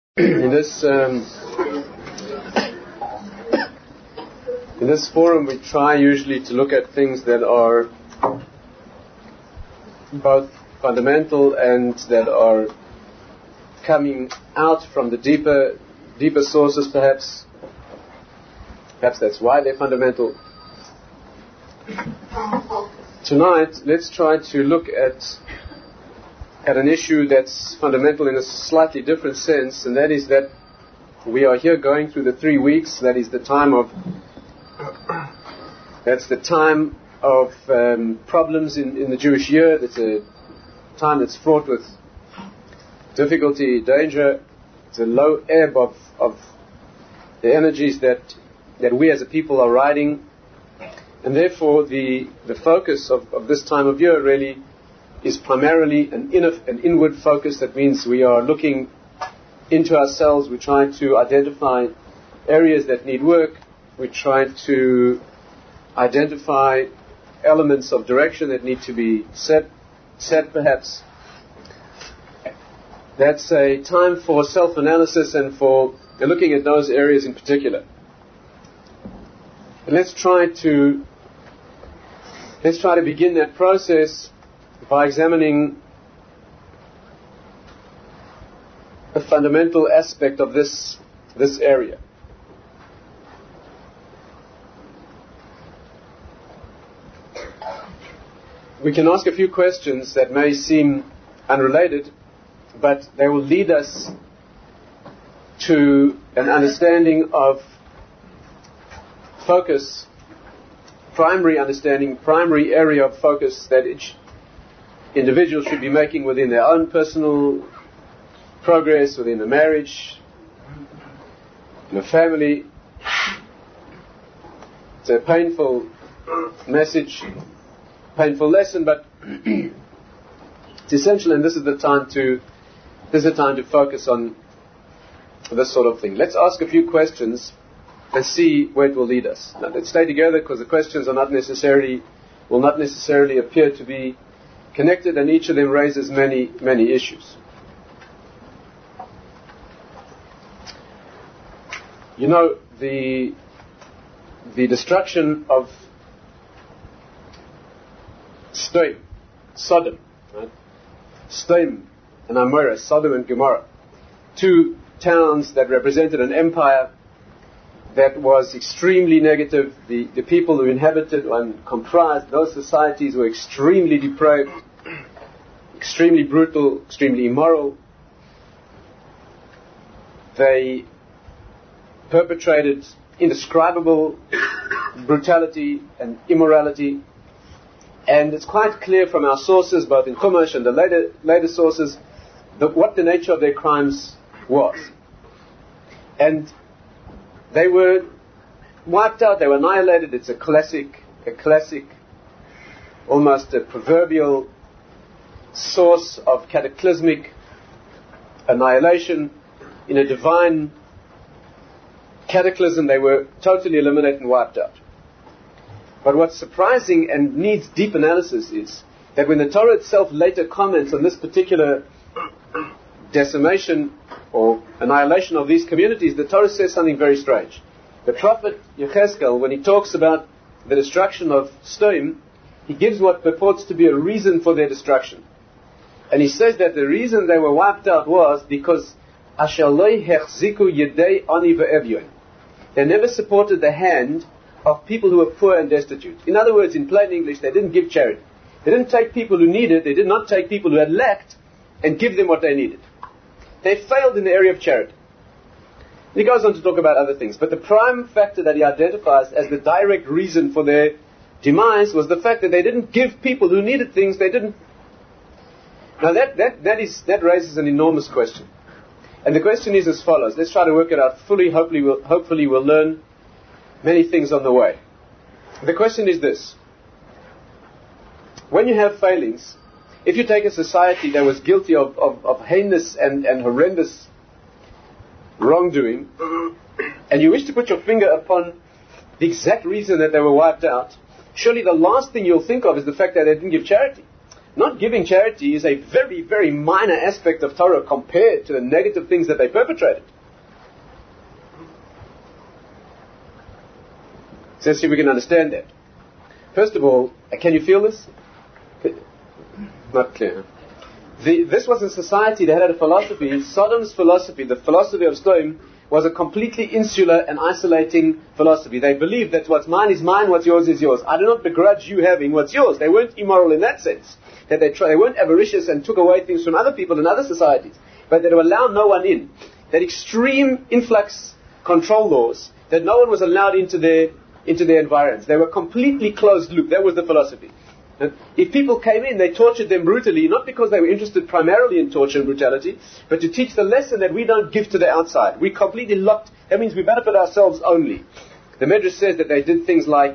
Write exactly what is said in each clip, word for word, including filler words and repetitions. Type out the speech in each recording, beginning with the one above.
in this um, in this forum, we try usually to look at things that are both fundamental and that are coming out from the deeper deeper sources, perhaps. Perhaps that's why they're fundamental. Tonight, let's try to look at at an issue that's fundamental in a slightly different sense, and that is that we are here going through the three weeks. That is the time of that's the time of um, problems in, in the Jewish year. That's a time that's fraught with difficulty, danger. It's a low ebb of, of the energies that that we as a people are riding, and therefore the the focus of, of this time of year really is primarily an, inner, an inward focus. That means we are looking into ourselves. We're trying to identify areas that need work. We're trying to identify elements of direction that need to be set, set perhaps. That's a time for self-analysis and for looking at those areas in particular. And let's try to let's try to begin that process by examining a fundamental aspect of this this area. We can ask a few questions that may seem unrelated, but they will lead us to an understanding of focus, primary understanding, primary area of focus that each individual should be making within their own personal progress, within a marriage, in a family. It's a painful message, painful lesson, but it's essential, and this is the time to this is the time to focus on this sort of thing. Let's ask a few questions and see where it will lead us. Now, let's stay together, because the questions are not necessarily will not necessarily appear to be connected, and each of them raises many, many issues. You know, the the destruction of Sodom, Sodom, right? Sodom and Amorah, Sodom and Gomorrah, two towns that represented an empire that was extremely negative. The, the people who inhabited and comprised those societies were extremely depraved, extremely brutal, extremely immoral. They perpetrated indescribable brutality and immorality. And it's quite clear from our sources, both in Chumash and the later, later sources, that what the nature of their crimes was. And they were wiped out, they were annihilated. It's a classic, a classic, almost a proverbial source of cataclysmic annihilation. In a divine cataclysm, they were totally eliminated and wiped out. But what's surprising and needs deep analysis is that when the Torah itself later comments on this particular decimation or annihilation of these communities, the Torah says something very strange. The prophet Yechezkel, when he talks about the destruction of Sodom, he gives what purports to be a reason for their destruction. And he says that the reason they were wiped out was because Asher lo hechziku yedei ani ve'evyon. They never supported the hand of people who were poor and destitute. In other words, in plain English, they didn't give charity. They didn't take people who needed, they did not take people who had lacked and give them what they needed. They failed in the area of charity. He goes on to talk about other things, but the prime factor that he identifies as the direct reason for their demise was the fact that they didn't give people who needed things, they didn't. Now that, that, that, is, that raises an enormous question. And the question is as follows. Let's try to work it out fully. Hopefully we'll, hopefully we'll learn many things on the way. The question is this. When you have failings, if you take a society that was guilty of, of, of heinous and, and horrendous wrongdoing, and you wish to put your finger upon the exact reason that they were wiped out, surely the last thing you'll think of is the fact that they didn't give charity. not giving charity is a very, very minor aspect of Torah compared to the negative things that they perpetrated. So let's see if we can understand that. First of all, can you feel this? Not clear. The, this was a society that had a philosophy. Sodom's philosophy, the philosophy of Sodom, was a completely insular and isolating philosophy. They believed that what's mine is mine, what's yours is yours. I do not begrudge you having what's yours. They weren't immoral in that sense. That they, try, they weren't avaricious and took away things from other people in other societies. But they would allow no one in. That extreme influx control laws, that no one was allowed into their, into their environments. They were completely closed loop. That was the philosophy. And if people came in, they tortured them brutally, not because they were interested primarily in torture and brutality, but to teach the lesson that we don't give to the outside. We completely locked. That means we benefit ourselves only. The Medrash says that they did things like,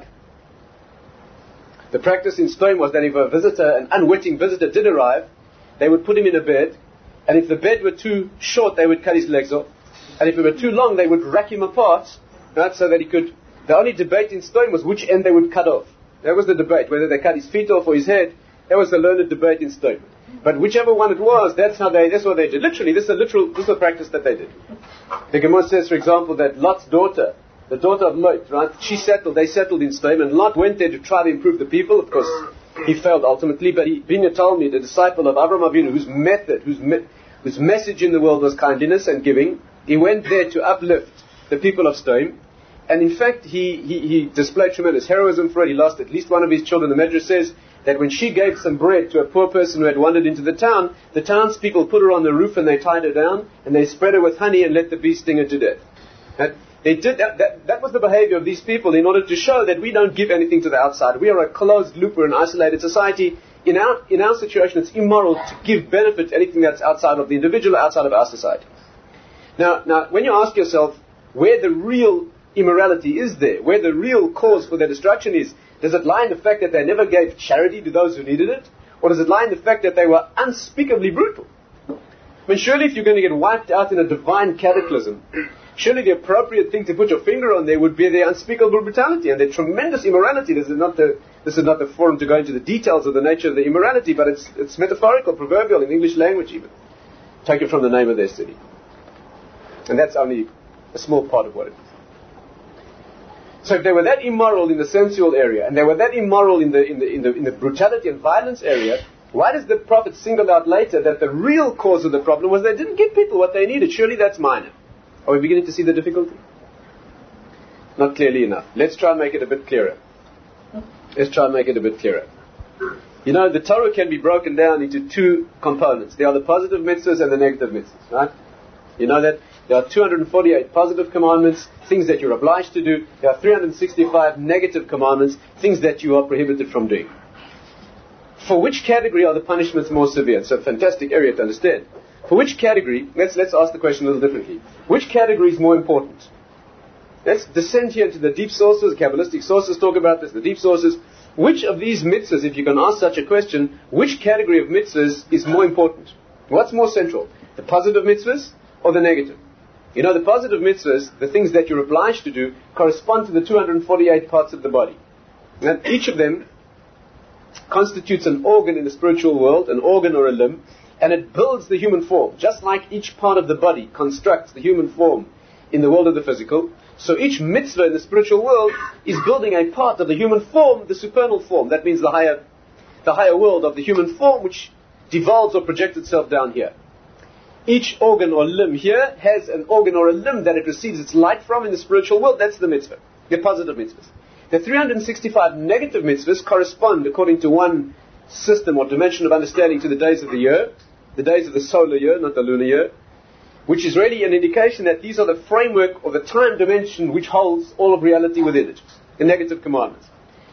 the practice in Sodom was that if a visitor, an unwitting visitor did arrive, they would put him in a bed, and if the bed were too short, they would cut his legs off, and if it were too long, they would rack him apart, right, so that he could. The only debate in Sodom was which end they would cut off. That was the debate, whether they cut his feet off or his head. That was the learned debate in Sodom. But whichever one it was, that's how they, that's what they did. Literally, this is a literal, this is a practice that they did. The Gemara says, for example, that Lot's daughter, the daughter of Lot, right, she settled, they settled in Sodom, and Lot went there to try to improve the people. Of course, he failed ultimately, but he, being a Talmud, a disciple of Avraham Avinu, whose method, whose, me, whose message in the world was kindliness and giving, he went there to uplift the people of Sodom. And in fact, he, he, he displayed tremendous heroism for it. He lost at least one of his children. The Medrash says that when she gave some bread to a poor person who had wandered into the town, the townspeople put her on the roof and they tied her down, and they spread her with honey and let the bee sting her to death. And they did that, that, that was the behavior of these people in order to show that we don't give anything to the outside. We are a closed loop, we're an isolated society. In our, in our situation, it's immoral to give benefit to anything that's outside of the individual, outside of our society. Now, now, when you ask yourself where the real immorality is there, where the real cause for their destruction is, does it lie in the fact that they never gave charity to those who needed it? Or does it lie in the fact that they were unspeakably brutal? I mean, surely if you're going to get wiped out in a divine cataclysm, surely the appropriate thing to put your finger on there would be their unspeakable brutality and their tremendous immorality. This is not the, this is not the forum to go into the details of the nature of the immorality, but it's, it's metaphorical, proverbial, in English language even. Take it from the name of their city. And that's only a small part of what it is. So if they were that immoral in the sensual area, and they were that immoral in the, in the, in the, in the brutality and violence area, why does the Prophet single out later that the real cause of the problem was they didn't give people what they needed? Surely that's minor. Are we beginning to see the difficulty? Not clearly enough. Let's try and make it a bit clearer. Let's try and make it a bit clearer. You know, the Torah can be broken down into two components. There are the positive mitzvahs and the negative mitzvahs, right? You know that? There are two hundred forty-eight positive commandments, things that you're obliged to do. There are three hundred sixty-five negative commandments, things that you are prohibited from doing. For which category are the punishments more severe? It's a fantastic area to understand. For which category, let's, let's ask the question a little differently. Which category is more important? Let's descend here into the deep sources. Kabbalistic sources talk about this, the deep sources. Which of these mitzvahs, if you can ask such a question, which category of mitzvahs is more important? What's more central? The positive mitzvahs or the negative? You know, the positive mitzvahs, the things that you're obliged to do, correspond to the two hundred forty-eight parts of the body. And each of them constitutes an organ in the spiritual world, an organ or a limb, and it builds the human form. Just like each part of the body constructs the human form in the world of the physical, so each mitzvah in the spiritual world is building a part of the human form, the supernal form. That means the higher, the higher world of the human form, which devolves or projects itself down here. Each organ or limb here has an organ or a limb that it receives its light from in the spiritual world. That's the mitzvah, the positive mitzvahs. The three hundred sixty-five negative mitzvahs correspond, according to one system or dimension of understanding, to the days of the year, the days of the solar year, not the lunar year, which is really an indication that these are the framework or the time dimension which holds all of reality within it, the negative commandments.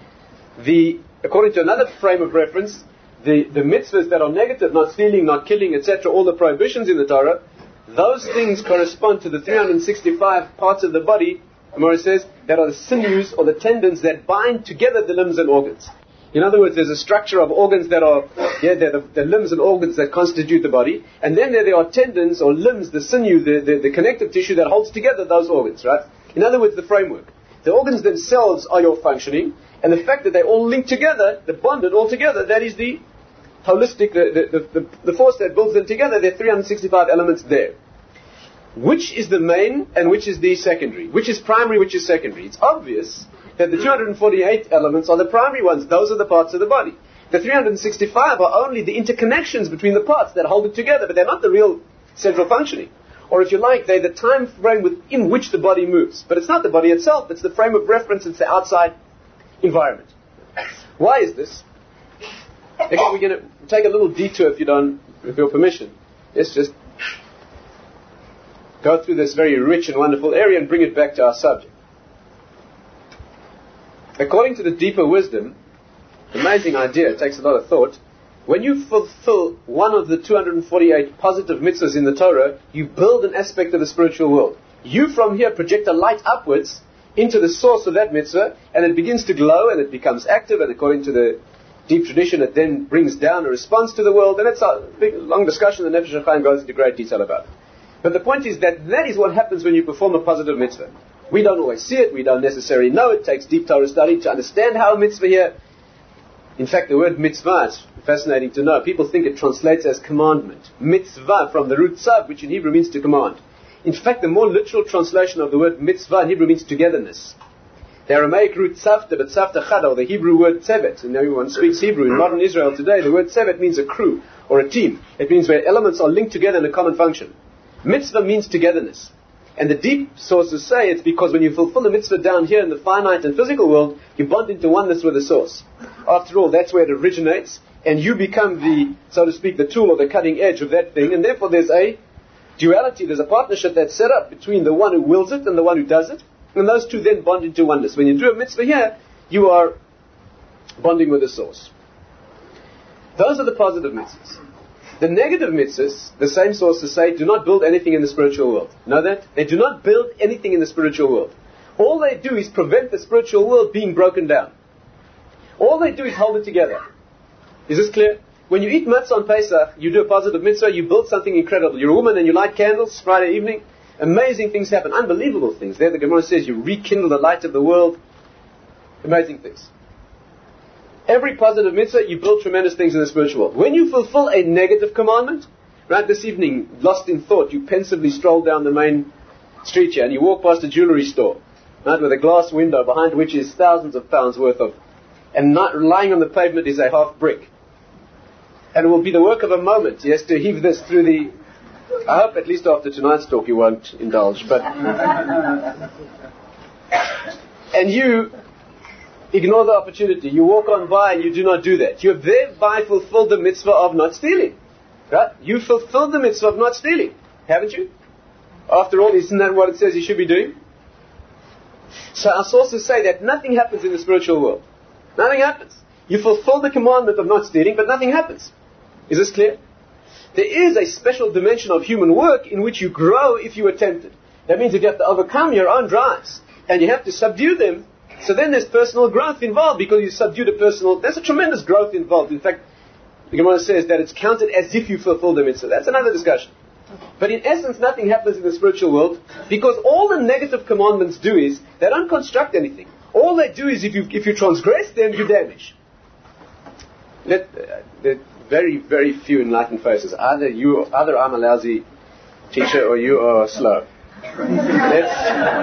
The, according to another frame of reference, The, the mitzvahs that are negative, not stealing, not killing, et cetera, all the prohibitions in the Torah, those things correspond to the three hundred sixty-five parts of the body, Gemara says, that are the sinews or the tendons that bind together the limbs and organs. In other words, there's a structure of organs that are, yeah, they're the, the limbs and organs that constitute the body, and then there, there are tendons or limbs, the sinew, the, the, the connective tissue that holds together those organs, right? In other words, the framework. The organs themselves are your functioning, and the fact that they all link together, they're bonded all together, that is the holistic, the, the, the, the force that builds them together, there are three hundred sixty-five elements there. Which is the main and which is the secondary? Which is primary, which is secondary? It's obvious that the two hundred forty-eight elements are the primary ones. Those are the parts of the body. The three hundred sixty-five are only the interconnections between the parts that hold it together, but they're not the real central functioning. Or if you like, they're the time frame within which the body moves. But it's not the body itself, it's the frame of reference, it's the outside environment. Why is this? Again, we're going to take a little detour, if you don't, with your permission. Let's just go through this very rich and wonderful area and bring it back to our subject. According to the deeper wisdom, amazing idea, it takes a lot of thought. When you fulfill one of the two hundred forty-eight positive mitzvahs in the Torah, you build an aspect of the spiritual world. You from here project a light upwards into the source of that mitzvah, and it begins to glow and it becomes active, and according to the deep tradition, it then brings down a response to the world, and it's a big, long discussion, the Nefesh HaChaim goes into great detail about it. But the point is that that is what happens when you perform a positive mitzvah. We don't always see it, we don't necessarily know it, it takes deep Torah study to understand how a mitzvah here. In fact, the word mitzvah is fascinating to know. People think it translates as commandment. Mitzvah from the root tzav, which in Hebrew means to command. In fact, the more literal translation of the word mitzvah in Hebrew means togetherness. The Aramaic root tzavta, but tzavta chada, or the Hebrew word tzevet, and everyone speaks Hebrew. In modern Israel today, the word tzevet means a crew or a team. It means where elements are linked together in a common function. Mitzvah means togetherness. And the deep sources say it's because when you fulfill the mitzvah down here in the finite and physical world, you bond into oneness with the source. After all, that's where it originates, and you become the, so to speak, the tool or the cutting edge of that thing, and therefore there's a duality, there's a partnership that's set up between the one who wills it and the one who does it, and those two then bond into oneness. When you do a mitzvah here, you are bonding with the source. Those are the positive mitzvahs. The negative mitzvahs, the same sources say, do not build anything in the spiritual world. Know that? They do not build anything in the spiritual world. All they do is prevent the spiritual world being broken down. All they do is hold it together. Is this clear? When you eat matzah on Pesach, you do a positive mitzvah, you build something incredible. You're a woman and you light candles Friday evening. Amazing things happen. Unbelievable things. There the Gemara says you rekindle the light of the world. Amazing things. Every positive mitzvah, you build tremendous things in the spiritual world. When you fulfill a negative commandment, right, this evening, lost in thought, you pensively stroll down the main street here and you walk past a jewelry store, right, with a glass window behind which is thousands of pounds worth of, and not lying on the pavement is a half brick. And it will be the work of a moment, yes, to heave this through the, I hope at least after tonight's talk you won't indulge, but, and you ignore the opportunity. You walk on by and you do not do that. You have thereby fulfilled the mitzvah of not stealing. Right? You fulfilled the mitzvah of not stealing. Haven't you? After all, isn't that what it says you should be doing? So our sources say that nothing happens in the spiritual world. Nothing happens. You fulfill the commandment of not stealing, but nothing happens. Is this clear? There is a special dimension of human work in which you grow if you are tempted. That means that you have to overcome your own drives. And you have to subdue them. So then there's personal growth involved because you subdue the personal. There's a tremendous growth involved. In fact, the Gemara says that it's counted as if you fulfill the mitzvah. That's another discussion. But in essence, nothing happens in the spiritual world because all the negative commandments do is they don't construct anything. All they do is if you if you transgress them, you damage. Let, uh, there are very, very few enlightened faces. Either you, either I'm a lousy teacher or you are slow. Let's,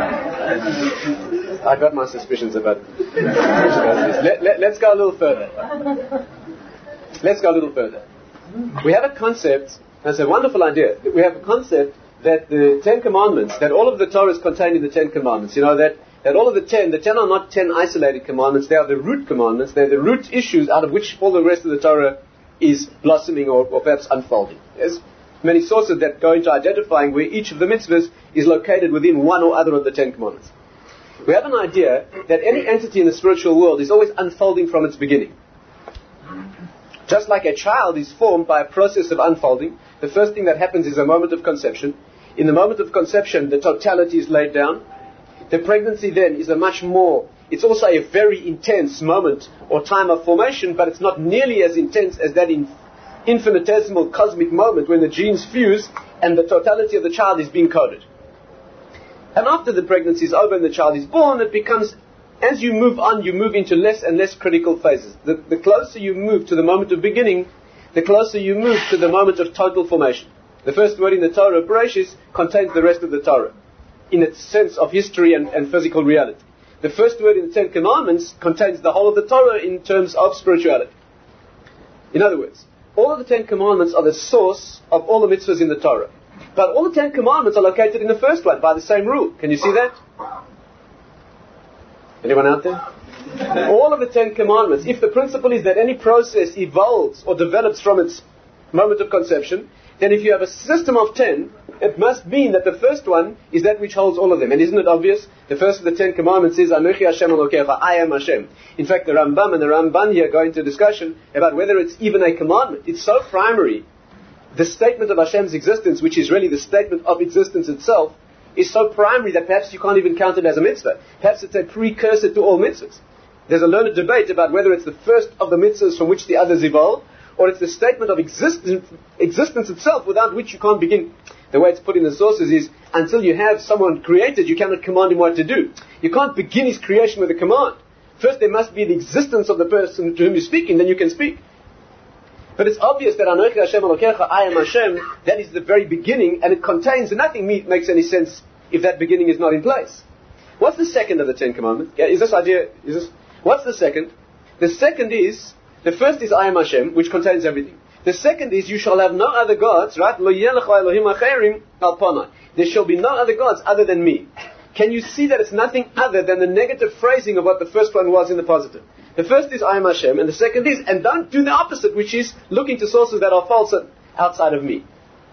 I got my suspicions about let, let, let's go a little further. Let's go a little further. We have a concept, that's a wonderful idea. We have a concept that the Ten Commandments, that all of the Torah is contained in the Ten Commandments. You know, that, that all of the ten, the ten are not ten isolated commandments, they are the root commandments, they're the root issues out of which all the rest of the Torah is blossoming or, or perhaps unfolding. There's many sources that go into identifying where each of the mitzvahs is located within one or other of the Ten Commandments. We have an idea that any entity in the spiritual world is always unfolding from its beginning. Just like a child is formed by a process of unfolding, the first thing that happens is a moment of conception. In the moment of conception, the totality is laid down. The pregnancy then is a much more, it's also a very intense moment or time of formation, but it's not nearly as intense as that in infinitesimal cosmic moment when the genes fuse and the totality of the child is being coded. And after the pregnancy is over and the child is born, it becomes, as you move on, you move into less and less critical phases. The, the closer you move to the moment of beginning, the closer you move to the moment of total formation. The first word in the Torah, Bereshis, contains the rest of the Torah, in its sense of history and, and physical reality. The first word in the Ten Commandments contains the whole of the Torah in terms of spirituality. In other words, all of the Ten Commandments are the source of all the mitzvahs in the Torah. But all the Ten Commandments are located in the first one by the same rule. Can you see that? Anyone out there? All of the Ten Commandments, if the principle is that any process evolves or develops from its moment of conception, then if you have a system of ten, it must mean that the first one is that which holds all of them. And isn't it obvious? The first of the Ten Commandments is, Anochi Hashem Elokecha, I am Hashem. In fact, the Rambam and the Ramban here go into a discussion about whether it's even a commandment. It's so primary. The statement of Hashem's existence, which is really the statement of existence itself, is so primary that perhaps you can't even count it as a mitzvah. Perhaps it's a precursor to all mitzvahs. There's a learned debate about whether it's the first of the mitzvahs from which the others evolve, or it's the statement of existence, existence itself without which you can't begin. The way it's put in the sources is, until you have someone created, you cannot command him what to do. You can't begin his creation with a command. First there must be the existence of the person to whom you're speaking, then you can speak. But it's obvious that Anochi Hashem Elokecha, I am Hashem, that is the very beginning, and it contains, and nothing makes any sense if that beginning is not in place. What's the second of the Ten Commandments? Yeah, is this idea, is this, what's the second? The second is, the first is I am Hashem, which contains everything. The second is, you shall have no other gods, right? Lo yeh lecha Elohim acherim al panai. There shall be no other gods other than me. Can you see that it's nothing other than the negative phrasing of what the first one was in the positive? The first is I am Hashem, and the second is, and don't do the opposite, which is looking to sources that are false outside of me.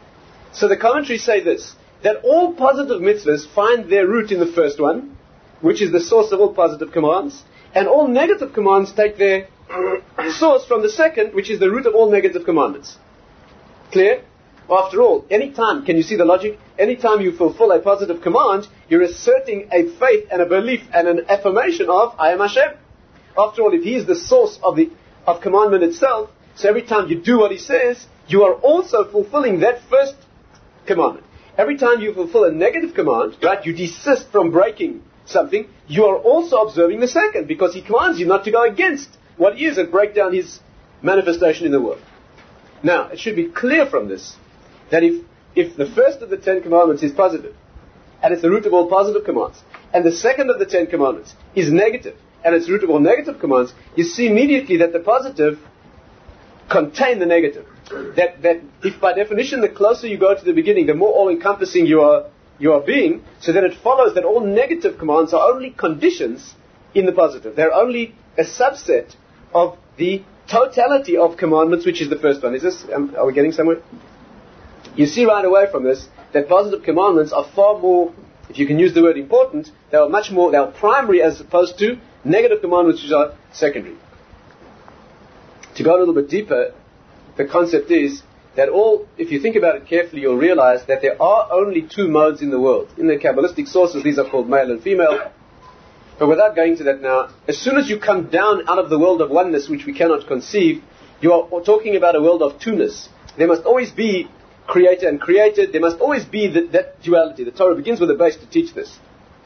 So the commentaries say this, that all positive mitzvahs find their root in the first one, which is the source of all positive commands, and all negative commands take their source from the second, which is the root of all negative commandments. Clear? After all, any time, can you see the logic? Any time you fulfill a positive command, you're asserting a faith and a belief and an affirmation of I am Hashem. After all, if He is the source of the of commandment itself, so every time you do what He says, you are also fulfilling that first commandment. Every time you fulfill a negative command, right, you desist from breaking something, you are also observing the second, because He commands you not to go against what He is and break down His manifestation in the world. Now, it should be clear from this that if if the first of the Ten Commandments is positive, and it's the root of all positive commands, and the second of the Ten Commandments is negative, and it's the root of all negative commands, you see immediately that the positive contain the negative. That that if by definition the closer you go to the beginning, the more all-encompassing you are you are being, so that it follows that all negative commands are only conditions in the positive. They're only a subset of the totality of commandments, which is the first one. Is this? Um, are we getting somewhere? You see right away from this that positive commandments are far more, if you can use the word important, they are much more, they are primary as opposed to negative commandments which are secondary. To go a little bit deeper, the concept is that all, if you think about it carefully, you'll realize that there are only two modes in the world. In the Kabbalistic sources, these are called male and female. But without going to that now, as soon as you come down out of the world of oneness, which we cannot conceive, you are talking about a world of two-ness. There must always be creator and created. There must always be the, that duality. The Torah begins with a base to teach this.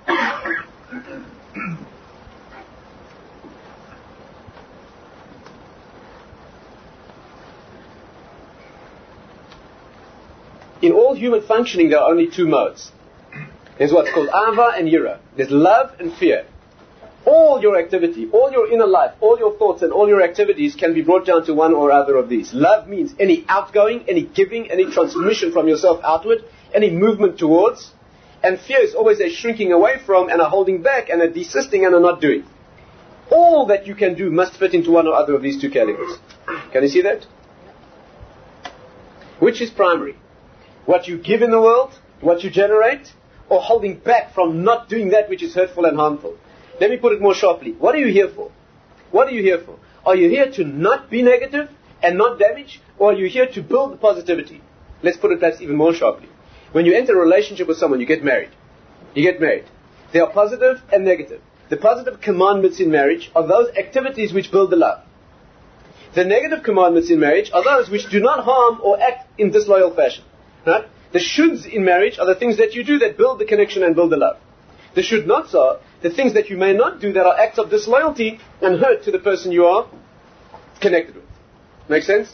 In all human functioning, there are only two modes. There's what's called Ava and Yira. There's love and fear. All your activity, all your inner life, all your thoughts and all your activities can be brought down to one or other of these. Love means any outgoing, any giving, any transmission from yourself outward, any movement towards. And fear is always a shrinking away from and a holding back and a desisting and a not doing. All that you can do must fit into one or other of these two categories. Can you see that? Which is primary? What you give in the world, what you generate, or holding back from not doing that which is hurtful and harmful? Let me put it more sharply. What are you here for? What are you here for? Are you here to not be negative and not damage? Or are you here to build positivity? Let's put it perhaps even more sharply. When you enter a relationship with someone, you get married. You get married. There are positive and negative. The positive commandments in marriage are those activities which build the love. The negative commandments in marriage are those which do not harm or act in disloyal fashion. Right? The shoulds in marriage are the things that you do that build the connection and build the love. The should nots are the things that you may not do that are acts of disloyalty and hurt to the person you are connected with. Make sense?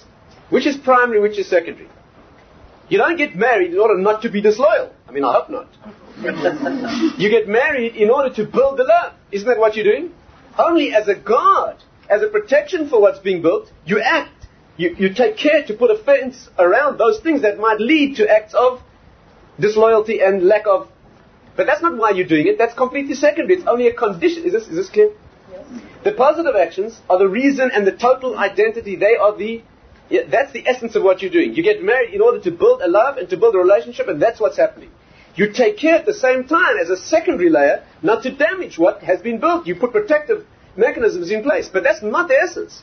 Which is primary, which is secondary? You don't get married in order not to be disloyal. I mean, I hope not. You get married in order to build the love. Isn't that what you're doing? Only as a guard, as a protection for what's being built, you act. You, you take care to put a fence around those things that might lead to acts of disloyalty and lack of... But that's not why you're doing it. That's completely secondary. It's only a condition. Is this, is this clear? Yes. The positive actions are the reason and the total identity. They are the... Yeah, that's the essence of what you're doing. You get married in order to build a love and to build a relationship, and that's what's happening. You take care at the same time as a secondary layer not to damage what has been built. You put protective mechanisms in place, but that's not the essence.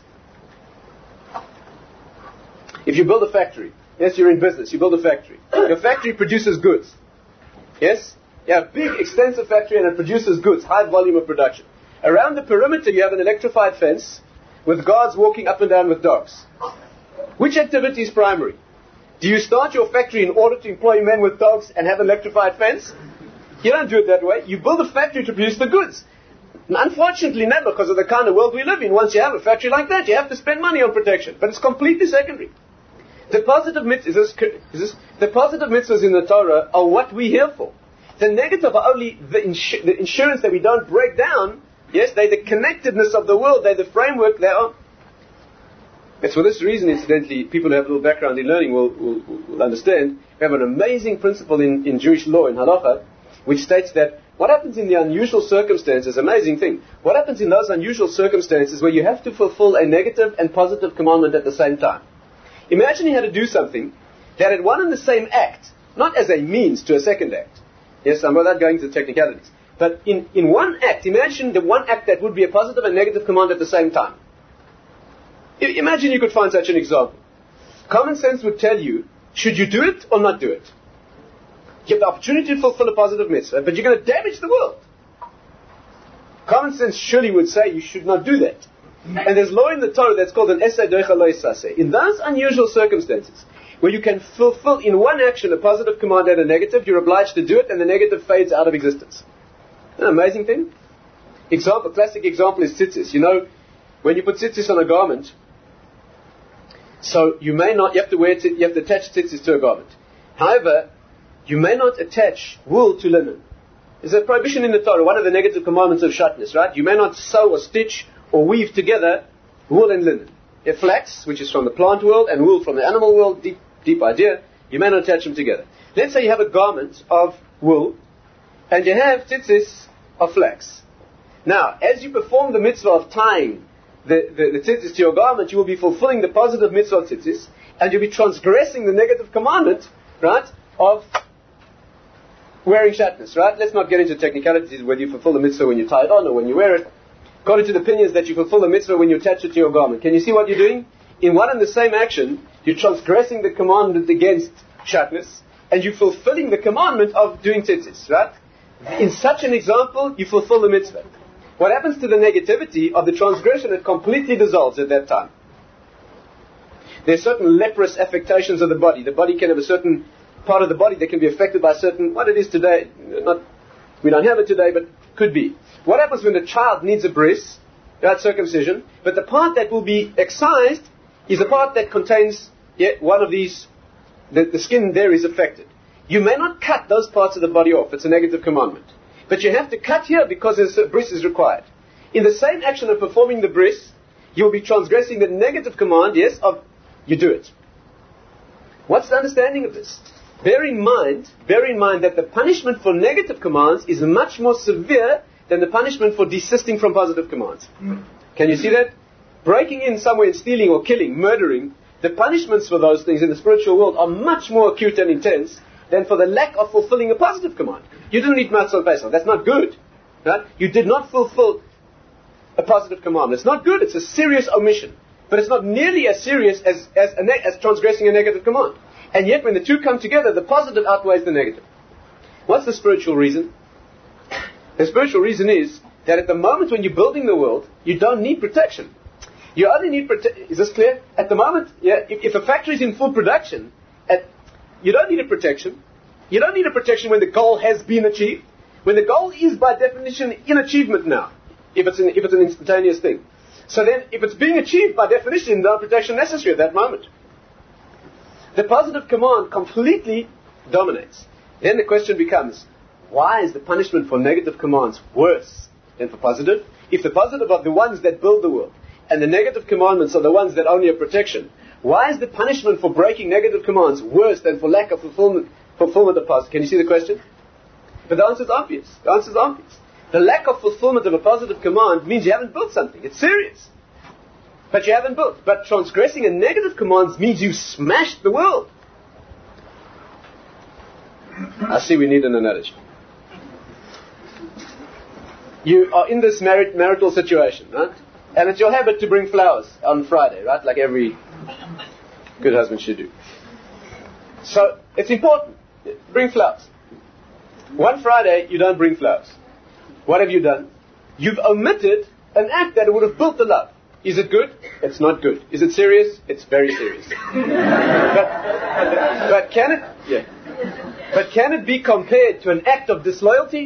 If you build a factory, yes, you're in business, you build a factory. Your factory produces goods. Yes? You have a big, extensive factory and it produces goods, high volume of production. Around the perimeter you have an electrified fence with guards walking up and down with dogs. Which activity is primary? Do you start your factory in order to employ men with dogs and have an electrified fence? You don't do it that way. You build a factory to produce the goods. And unfortunately, never, because of the kind of world we live in. Once you have a factory like that, you have to spend money on protection. But it's completely secondary. The positive mitzvahs, is this, is this, the positive mitzvahs in the Torah are what we're here for. The negative are only the, insu- the insurance that we don't break down. Yes, they're the connectedness of the world. They're the framework. They are. It's for this reason, incidentally, people who have a little background in learning will, will, will understand. We have an amazing principle in, in Jewish law, in Halacha, which states that what happens in the unusual circumstances, amazing thing, what happens in those unusual circumstances where you have to fulfill a negative and positive commandment at the same time. Imagine you had to do something that had one and the same act, not as a means to a second act. Yes, I'm without going to the technicalities. But in, in one act, imagine the one act that would be a positive and negative command at the same time. Imagine you could find such an example. Common sense would tell you, should you do it or not do it? You have the opportunity to fulfill a positive mitzvah, but you're going to damage the world. Common sense surely would say you should not do that. And there's law in the Torah that's called an esay doicha lo yisaseh. In those unusual circumstances, where you can fulfill in one action a positive command and a negative, you're obliged to do it, and the negative fades out of existence. An amazing thing. Example, classic example is tzitzis. You know, when you put tzitzis on a garment, so you may not, you have to wear, t- you have to attach tzitzis to a garment. However, you may not attach wool to linen. There's a prohibition in the Torah, one of the negative commandments of shatnez, right? You may not sew or stitch or weave together wool and linen. If flax, which is from the plant world, and wool from the animal world, deep, deep idea, you may not attach them together. Let's say you have a garment of wool, and you have tzitzis of flax. Now, as you perform the mitzvah of tying the, the, the tzitzis to your garment, you will be fulfilling the positive mitzvah of tzitzis, and you'll be transgressing the negative commandment, right, of wearing shatnez, right? Let's not get into technicalities whether you fulfill the mitzvah when you tie it on or when you wear it. According to the opinions that you fulfill the mitzvah when you attach it to your garment. Can you see what you're doing? In one and the same action, you're transgressing the commandment against shatnez, and you're fulfilling the commandment of doing tzitzis, right? In such an example, you fulfill the mitzvah. What happens to the negativity of the transgression? It completely dissolves at that time. There are certain leprous affectations of the body. The body can have a certain part of the body that can be affected by certain, what it is today, not, we don't have it today, but could be. What happens when a child needs a bris, right, circumcision, but the part that will be excised is a part that contains yeah, one of these, the, the skin there is affected. You may not cut those parts of the body off. It's a negative commandment. But you have to cut here because a bris is required. In the same action of performing the bris, you will be transgressing the negative command, yes, of you do it. What's the understanding of this? Bear in mind, bear in mind that the punishment for negative commands is much more severe than the punishment for desisting from positive commands. Mm. Can you see that? Breaking in somewhere and stealing or killing, murdering, the punishments for those things in the spiritual world are much more acute and intense than for the lack of fulfilling a positive command. You didn't eat matzah Pesach. That's not good. Right? You did not fulfill a positive command. It's not good. It's a serious omission. But it's not nearly as serious as, as, a ne- as transgressing a negative command. And yet when the two come together, the positive outweighs the negative. What's the spiritual reason? The spiritual reason is that at the moment when you're building the world, you don't need protection. You only need protection. Is this clear? At the moment, yeah, if, if a factory is in full production, at, you don't need a protection. You don't need a protection when the goal has been achieved. When the goal is by definition in achievement now, if it's an, if it's an instantaneous thing. So then, if it's being achieved by definition, no protection necessary at that moment. The positive command completely dominates. Then the question becomes, why is the punishment for negative commands worse than for positive? If the positive are the ones that build the world, and the negative commandments are the ones that only are protection, why is the punishment for breaking negative commands worse than for lack of fulfillment, fulfillment of positive? Can you see the question? But the answer is obvious. The answer is obvious. The lack of fulfillment of a positive command means you haven't built something. It's serious. But you haven't built. But transgressing a negative command means you smashed the world. I see we need an analogy. You are in this marit- marital situation, right? And it's your habit to bring flowers on Friday, right? Like every good husband should do. So, it's important. Bring flowers. One Friday, you don't bring flowers. What have you done? You've omitted an act that would have built the love. Is it good? It's not good. Is it serious? It's very serious. but, but can it? Yeah. But can it be compared to an act of disloyalty?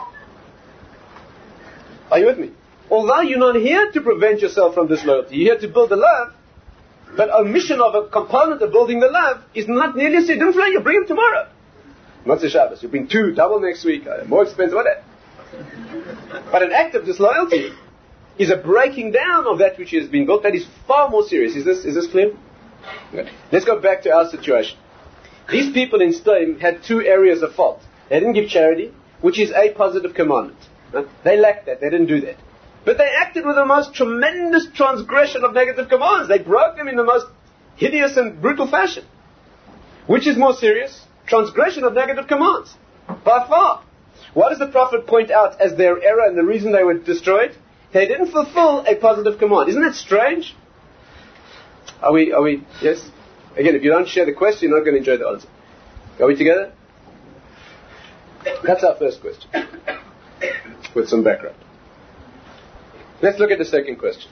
Are you with me? Although you're not here to prevent yourself from disloyalty, you're here to build the love, but omission of a component of building the love is not nearly as significant. You bring them tomorrow. Not the Shabbos. You bring two, double next week, uh, more expensive, whatever. But an act of disloyalty is a breaking down of that which has been built that is far more serious. Is this is this clear? Okay. Let's go back to our situation. These people in Sdom had two areas of fault. They didn't give charity, which is a positive commandment. Right? They lacked that. They didn't do that. But they acted with the most tremendous transgression of negative commands. They broke them in the most hideous and brutal fashion. Which is more serious? Transgression of negative commands. By far. What does the Prophet point out as their error and the reason they were destroyed? They didn't fulfill a positive command. Isn't that strange? Are we, are we, yes? Again, if you don't share the question, you're not going to enjoy the answer. Are we together? That's our first question. With some background. Let's look at the second question.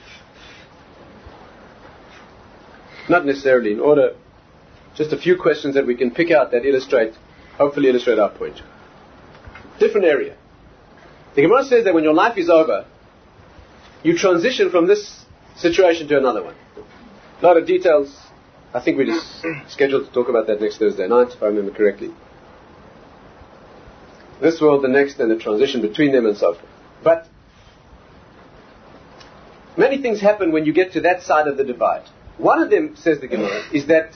Not necessarily in order, just a few questions that we can pick out that illustrate, hopefully illustrate our point. Different area. The Gemara says that when your life is over, you transition from this situation to another one. A lot of details. I think we're just scheduled to talk about that next Thursday night, if I remember correctly. This world, the next, and the transition between them and so forth. But many things happen when you get to that side of the divide. One of them, says the Gemara, is that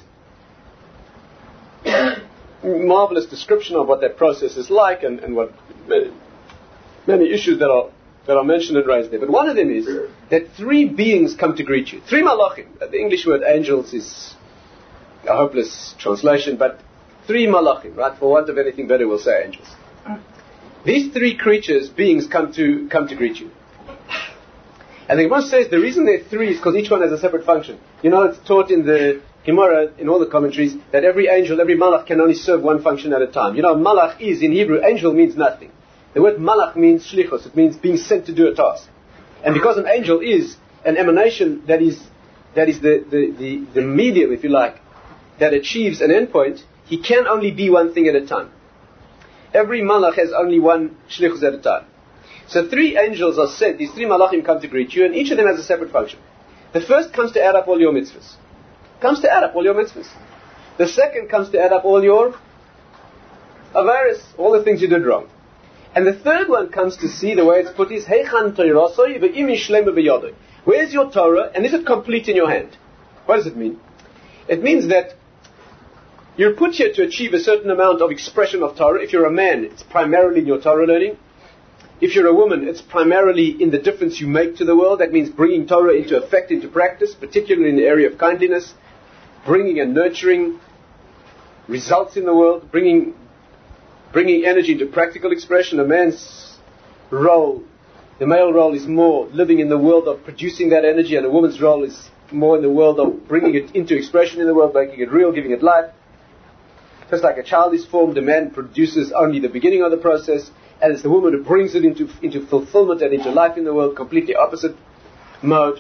marvelous description of what that process is like and, and what many, many issues that are that are mentioned and raised there. But one of them is that three beings come to greet you. Three malachim. The English word angels is a hopeless translation, but three malachim, right? For want of anything better, we'll say angels. These three creatures, beings, come to come to greet you. And the Gemara says the reason there are three is because each one has a separate function. You know, it's taught in the Gemara, in all the commentaries, that every angel, every malach can only serve one function at a time. You know, malach is, in Hebrew, angel means nothing. The word malach means shlichus. It means being sent to do a task. And because an angel is an emanation that is that is the, the, the, the medium, if you like, that achieves an endpoint, he can only be one thing at a time. Every malach has only one shlichus at a time. So three angels are sent, these three malachim come to greet you, and each of them has a separate function. The first comes to add up all your mitzvahs. Comes to add up all your mitzvahs. The second comes to add up all your avaris, all the things you did wrong. And the third one comes to see, the way it's put is, Heichan Torasoi ve'im shlema b'yadoi. Where's your Torah, and is it complete in your hand? What does it mean? It means that you're put here to achieve a certain amount of expression of Torah. If you're a man, it's primarily in your Torah learning. If you're a woman, it's primarily in the difference you make to the world. That means bringing Torah into effect, into practice, particularly in the area of kindliness, bringing and nurturing results in the world, bringing bringing energy into practical expression. A man's role, the male role, is more living in the world of producing that energy, and a woman's role is more in the world of bringing it into expression in the world, making it real, giving it life. Just like a child is formed, a man produces only the beginning of the process, and it's the woman who brings it into, into fulfillment and into life in the world, completely opposite mode.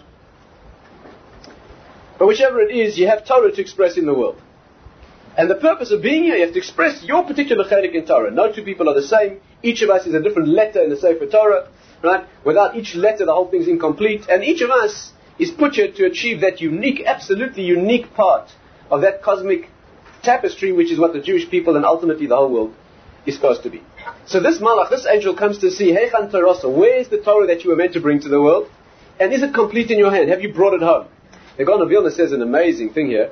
But whichever it is, you have Torah to express in the world. And the purpose of being here, you have to express your particular chelik in Torah. No two people are the same. Each of us is a different letter in the Sefer Torah, right? Without each letter, the whole thing's incomplete. And each of us is put here to achieve that unique, absolutely unique part of that cosmic tapestry, which is what the Jewish people and ultimately the whole world is supposed to be. So this malach, this angel comes to see, Heichan Torah, where is the Torah that you were meant to bring to the world? And is it complete in your hand? Have you brought it home? The Gaon of Vilna says an amazing thing here.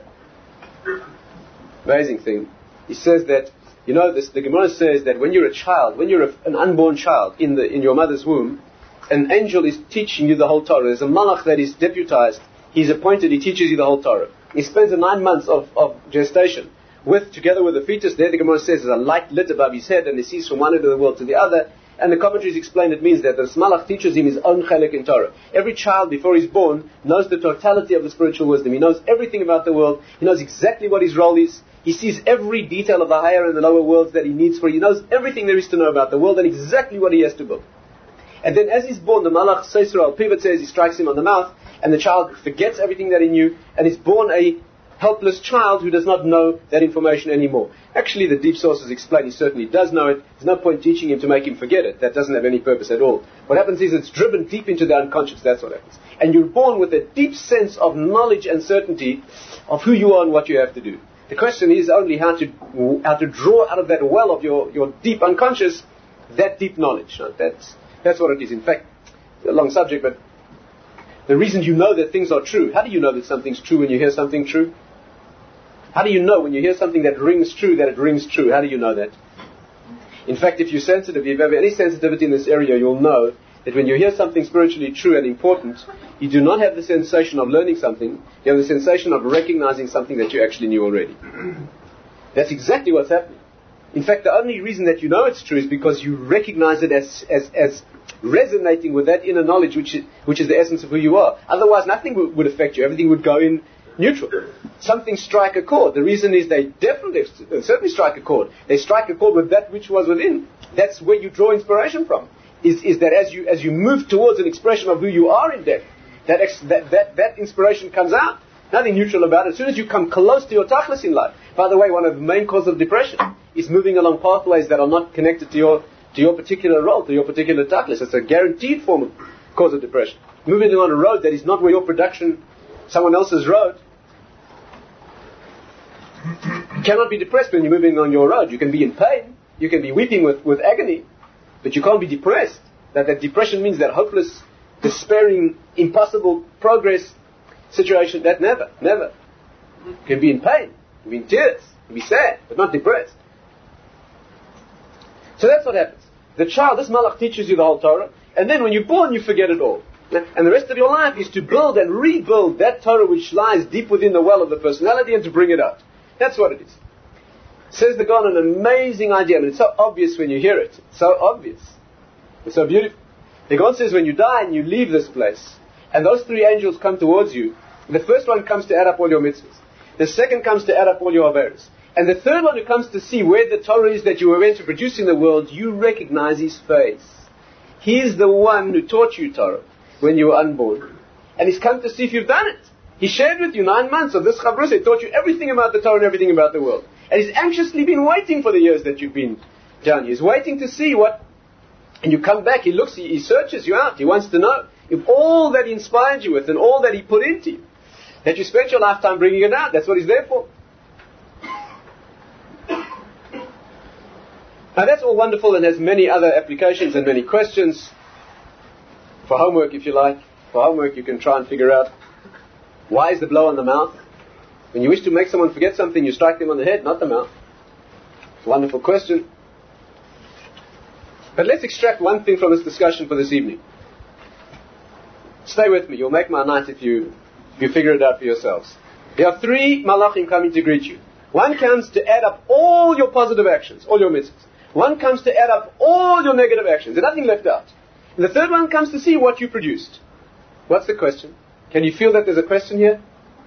Amazing thing. He says that, you know, this, the Gemara says that when you're a child, when you're a, an unborn child in the in your mother's womb, an angel is teaching you the whole Torah. There's a malach that is deputized. He's appointed. He teaches you the whole Torah. He spends the nine months of, of gestation with, together with the fetus. There the Gemara says there's a light lit above his head and he sees from one end of the world to the other. And the commentaries explain it means that the malach teaches him his own chelek in Torah. Every child before he's born knows the totality of the spiritual wisdom. He knows everything about the world. He knows exactly what his role is. He sees every detail of the higher and the lower worlds that he needs for. He knows everything there is to know about the world and exactly what he has to build. And then as he's born, the malach Seisra al Pivot says he strikes him on the mouth, and the child forgets everything that he knew, and is born a helpless child who does not know that information anymore. Actually, the deep sources explain he certainly does know it. There's no point teaching him to make him forget it. That doesn't have any purpose at all. What happens is it's driven deep into the unconscious. That's what happens. And you're born with a deep sense of knowledge and certainty of who you are and what you have to do. The question is only how to how to draw out of that well of your, your deep unconscious that deep knowledge. That's That's what it is. In fact, a long subject, but the reason you know that things are true, how do you know that something's true when you hear something true? How do you know when you hear something that rings true that it rings true? How do you know that? In fact, if you're sensitive, if you have any sensitivity in this area, you'll know that when you hear something spiritually true and important, you do not have the sensation of learning something, you have the sensation of recognizing something that you actually knew already. That's exactly what's happening. In fact, the only reason that you know it's true is because you recognize it as as, as resonating with that inner knowledge, which is, which is the essence of who you are. Otherwise, nothing w- would affect you. Everything would go in neutral. Something strike a chord. The reason is they definitely, certainly strike a chord. They strike a chord with that which was within. That's where you draw inspiration from. Is is that as you as you move towards an expression of who you are in depth, that ex, that, that that inspiration comes out. Nothing neutral about it. As soon as you come close to your tachlis in life. By the way, one of the main causes of depression is moving along pathways that are not connected to your to your particular role, to your particular tachlis. It's a guaranteed form of cause of depression. Moving on a road that is not where your production, someone else's road. You cannot be depressed when you're moving on your road. You can be in pain. You can be weeping with, with agony. But you can't be depressed. That, that depression means that hopeless, despairing, impossible progress situation. That never, never. You can be in pain. You can be in tears. You can be sad, but not depressed. So that's what happens. The child, this malach teaches you the whole Torah, and then when you're born, you forget it all. And the rest of your life is to build and rebuild that Torah which lies deep within the well of the personality and to bring it out. That's what it is. Says the Gaon, an amazing idea. I mean, it's so obvious when you hear it. It's so obvious. It's so beautiful. The Gaon says when you die and you leave this place, and those three angels come towards you, the first one comes to add up all your mitzvahs. The second comes to add up all your averos. And the third one who comes to see where the Torah is that you were meant to produce in the world, you recognize his face. He's the one who taught you Torah when you were unborn. And he's come to see if you've done it. He shared with you nine months of this Chavrus. He taught you everything about the Torah and everything about the world. And he's anxiously been waiting for the years that you've been down here. He's waiting to see what... And you come back, he looks, he, he searches you out. He wants to know if all that he inspired you with and all that he put into you, that you spent your lifetime bringing it out. That's what he's there for. Now that's all wonderful and has many other applications and many questions. For homework, if you like. For homework, you can try and figure out, why is the blow on the mouth? When you wish to make someone forget something, you strike them on the head, not the mouth. It's a wonderful question. But let's extract one thing from this discussion for this evening. Stay with me. You'll make my night if you, if you figure it out for yourselves. There are three malachim coming to greet you. One comes to add up all your positive actions, all your mitzvahs. One comes to add up all your negative actions. There's nothing left out. And the third one comes to see what you produced. What's the question? Can you feel that there's a question here?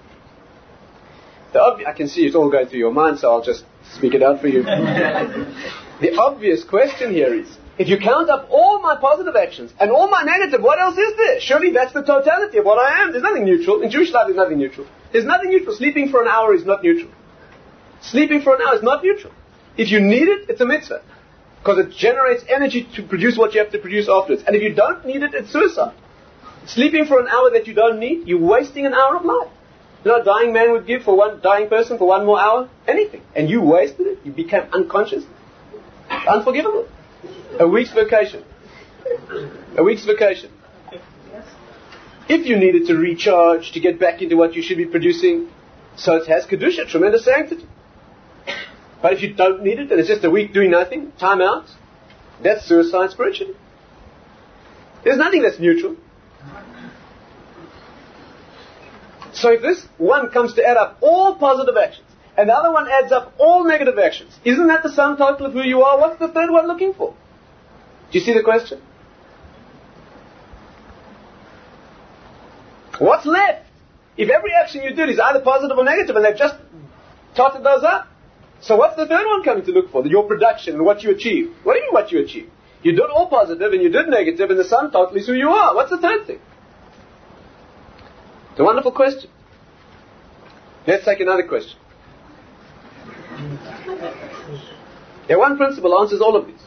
The obvi- I can see it's all going through your mind, so I'll just speak it out for you. The obvious question here is, if you count up all my positive actions and all my negative, what else is there? Surely that's the totality of what I am. There's nothing neutral. In Jewish life, there's nothing neutral. There's nothing neutral. Sleeping for an hour is not neutral. Sleeping for an hour is not neutral. If you need it, it's a mitzvah. Because it generates energy to produce what you have to produce afterwards. And if you don't need it, it's suicide. Sleeping for an hour that you don't need, you're wasting an hour of life. You know, a dying man would give for one dying person for one more hour? Anything. And you wasted it. You became unconscious. Unforgivable. A week's vacation. A week's vacation. If you needed to recharge, to get back into what you should be producing, so it has Kedusha, tremendous sanctity. But if you don't need it, and it's just a week doing nothing, time out, that's suicide spiritually. There's nothing that's neutral. So if this one comes to add up all positive actions, and the other one adds up all negative actions, isn't that the sum total of who you are? What's the third one looking for? Do you see the question? What's left? If every action you did is either positive or negative, and they've just totted those up, so what's the third one coming to look for? Your production and what you achieve. What do you mean what you achieve? You did all positive and you did negative, and the sum total is who you are. What's the third thing? It's a wonderful question. Let's take another question. Yeah, one principle answers all of these.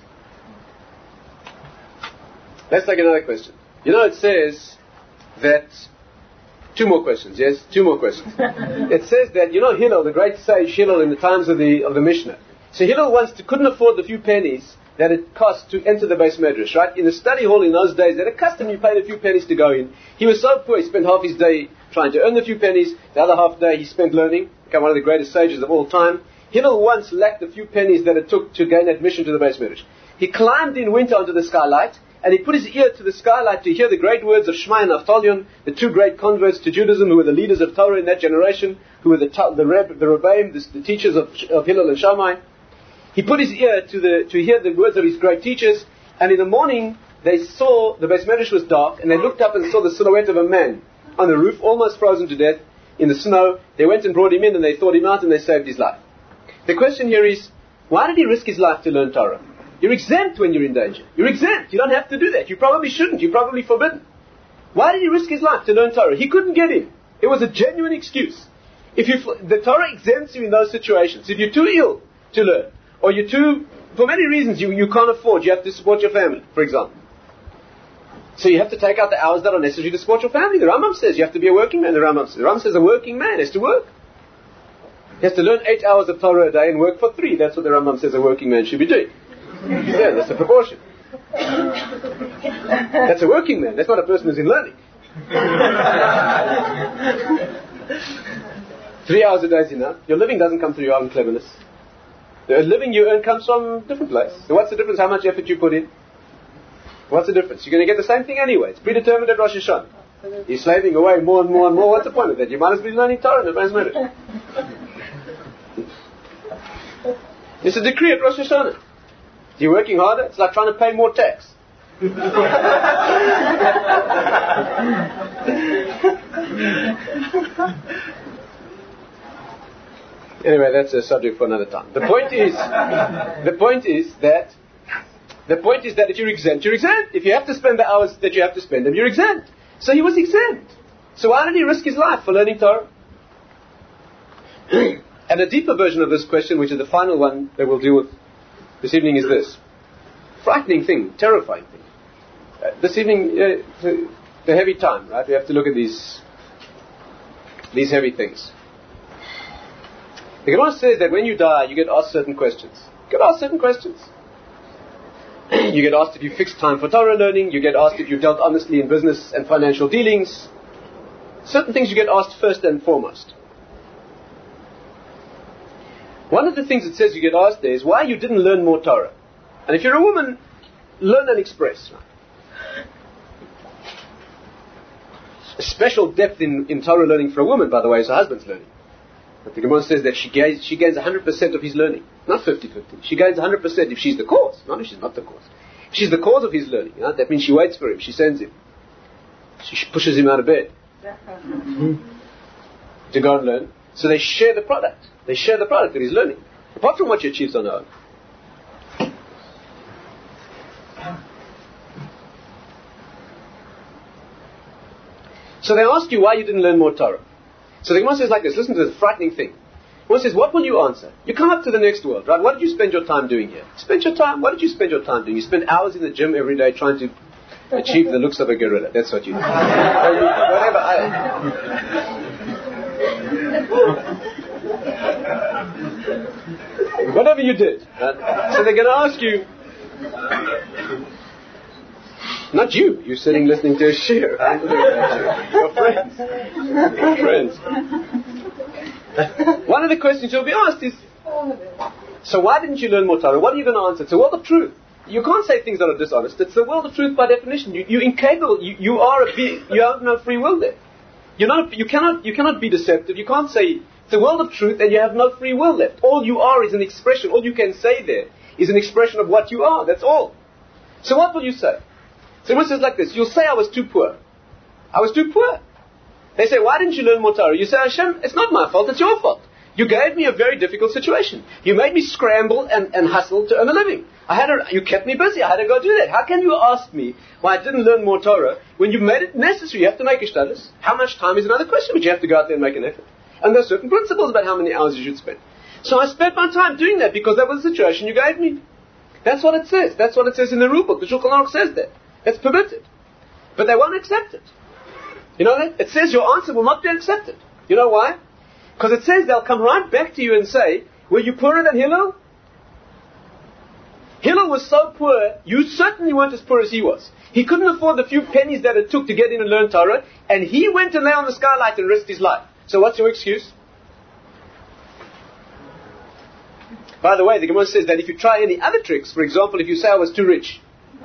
Let's take another question. You know, it says that... Two more questions, yes? Two more questions. It says that, you know, Hillel, the great sage Hillel in the times of the of the Mishnah. So Hillel once to, couldn't afford the few pennies that it cost to enter the base medrash, right? In the study hall in those days, they had a custom, you paid a few pennies to go in. He was so poor, he spent half his day trying to earn the few pennies, the other half day he spent learning, became one of the greatest sages of all time. Hillel once lacked the few pennies that it took to gain admission to the base medrash. He climbed in winter onto the skylight, and he put his ear to the skylight to hear the great words of Shema and Naftalion, the two great converts to Judaism who were the leaders of Torah in that generation, who were the the, Reb, the Rebbeim, the, the teachers of, of Hillel and Shammai. He put his ear to the to hear the words of his great teachers, and in the morning they saw, the Beis Medrash was dark, and they looked up and saw the silhouette of a man on the roof, almost frozen to death in the snow. They went and brought him in, and they thawed him out, and they saved his life. The question here is, why did he risk his life to learn Torah? You're exempt when you're in danger. You're exempt. You don't have to do that. You probably shouldn't. You're probably forbidden. Why did he risk his life to learn Torah? He couldn't get in. It was a genuine excuse. If you, the Torah exempts you in those situations. If you're too ill to learn, or you're too, for many reasons, you, you can't afford, you have to support your family, for example. So you have to take out the hours that are necessary to support your family. The Rambam says you have to be a working man. The Rambam says, the Rambam says a working man has to work. He has to learn eight hours of Torah a day and work for three. That's what the Rambam says a working man should be doing. Yeah, that's the proportion. That's a working man. That's not a person who's in learning. Three hours a day is enough. Your living doesn't come through your own cleverness. The living you earn comes from a different place. So what's the difference? How much effort you put in? What's the difference? You're going to get the same thing anyway. It's predetermined at Rosh Hashanah. You're slaving away more and more and more. What's the point of that? You might as well be learning Torah in the Beis Medrash. It's a decree at Rosh Hashanah. You're working harder, it's like trying to pay more tax. Anyway, that's a subject for another time. The point is, the point is that, the point is that if you're exempt, you're exempt. If you have to spend the hours that you have to spend them, you're exempt. So he was exempt. So why did he risk his life for learning Torah? And a deeper version of this question, which is the final one that we'll deal with this evening, is this. Frightening thing, terrifying thing. Uh, this evening, uh, the, the heavy time, right? We have to look at these these heavy things. The Gemara says that when you die, you get asked certain questions. You get asked certain questions. You get asked if you fixed time for Torah learning. You get asked if you dealt honestly in business and financial dealings. Certain things you get asked first and foremost. One of the things it says you get asked there is why you didn't learn more Torah. And if you're a woman, learn and express. A special depth in, in Torah learning for a woman, by the way, is her husband's learning. But the Gemara says that she gains, she gains one hundred percent of his learning. Not fifty-fifty. She gains one hundred percent if she's the cause. Not if she's not the cause. If she's the cause of his learning, you know, that means she waits for him. She sends him. She pushes him out of bed to go and learn. So they share the product. They share the product that he's learning. Apart from what she achieves on her own. So they ask you why you didn't learn more Torah. So the Gemara says like this, listen to this frightening thing. The Gemara says, what will you answer? You come up to the next world, right? What did you spend your time doing here? Spend your time, what did you spend your time doing? You spend hours in the gym every day trying to achieve the looks of a gorilla. That's what you do. Whatever. I, Whatever you did. Right? So they're going to ask you, not you, you're sitting listening to a shir. Right? Your friends. Your friends. One of the questions you'll be asked is, so why didn't you learn more Torah? What are you going to answer? It's the world of truth. You can't say things that are dishonest. It's the world of truth by definition. You, you're incapable. You, you are a being. You have no free will there. You're not. You cannot. You cannot be deceptive. You can't say it's the world of truth and you have no free will left. All you are is an expression. All you can say there is an expression of what you are. That's all. So what will you say? So it says like this. You'll say I was too poor. I was too poor. They say, why didn't you learn more Torah? You say, Hashem, it's not my fault. It's your fault. You gave me a very difficult situation. You made me scramble and, and hustle to earn a living. I had a, you kept me busy. I had to go do that. How can you ask me why I didn't learn more Torah when you made it necessary? You have to make a shtadlus. How much time is another question, but you have to go out there and make an effort. And there are certain principles about how many hours you should spend. So I spent my time doing that because that was the situation you gave me. That's what it says. That's what it says in the rule book. The Shulchan Aruch says that. That's permitted. But they won't accept it. You know that? It says your answer will not be accepted. You know why? Because it says they'll come right back to you and say, were you poorer than Hillel? Hillel was so poor, you certainly weren't as poor as he was. He couldn't afford the few pennies that it took to get in and learn Torah, and he went and lay on the skylight and risked his life. So what's your excuse? By the way, the Gemara says that if you try any other tricks, for example, if you say I was too rich,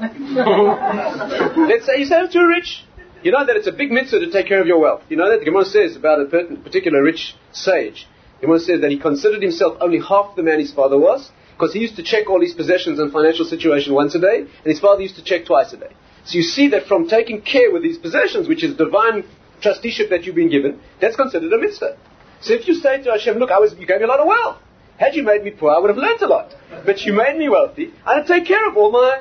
let's say you say I'm too rich, you know that it's a big mitzvah to take care of your wealth. You know that? The Gemara says about a particular rich sage. The Gemara says that he considered himself only half the man his father was, because he used to check all his possessions and financial situation once a day, and his father used to check twice a day. So you see that from taking care with these possessions, which is divine trusteeship that you've been given, that's considered a mitzvah. So if you say to Hashem, look, I was, you gave me a lot of wealth. Had you made me poor, I would have learnt a lot. But you made me wealthy, I had to take care of all my...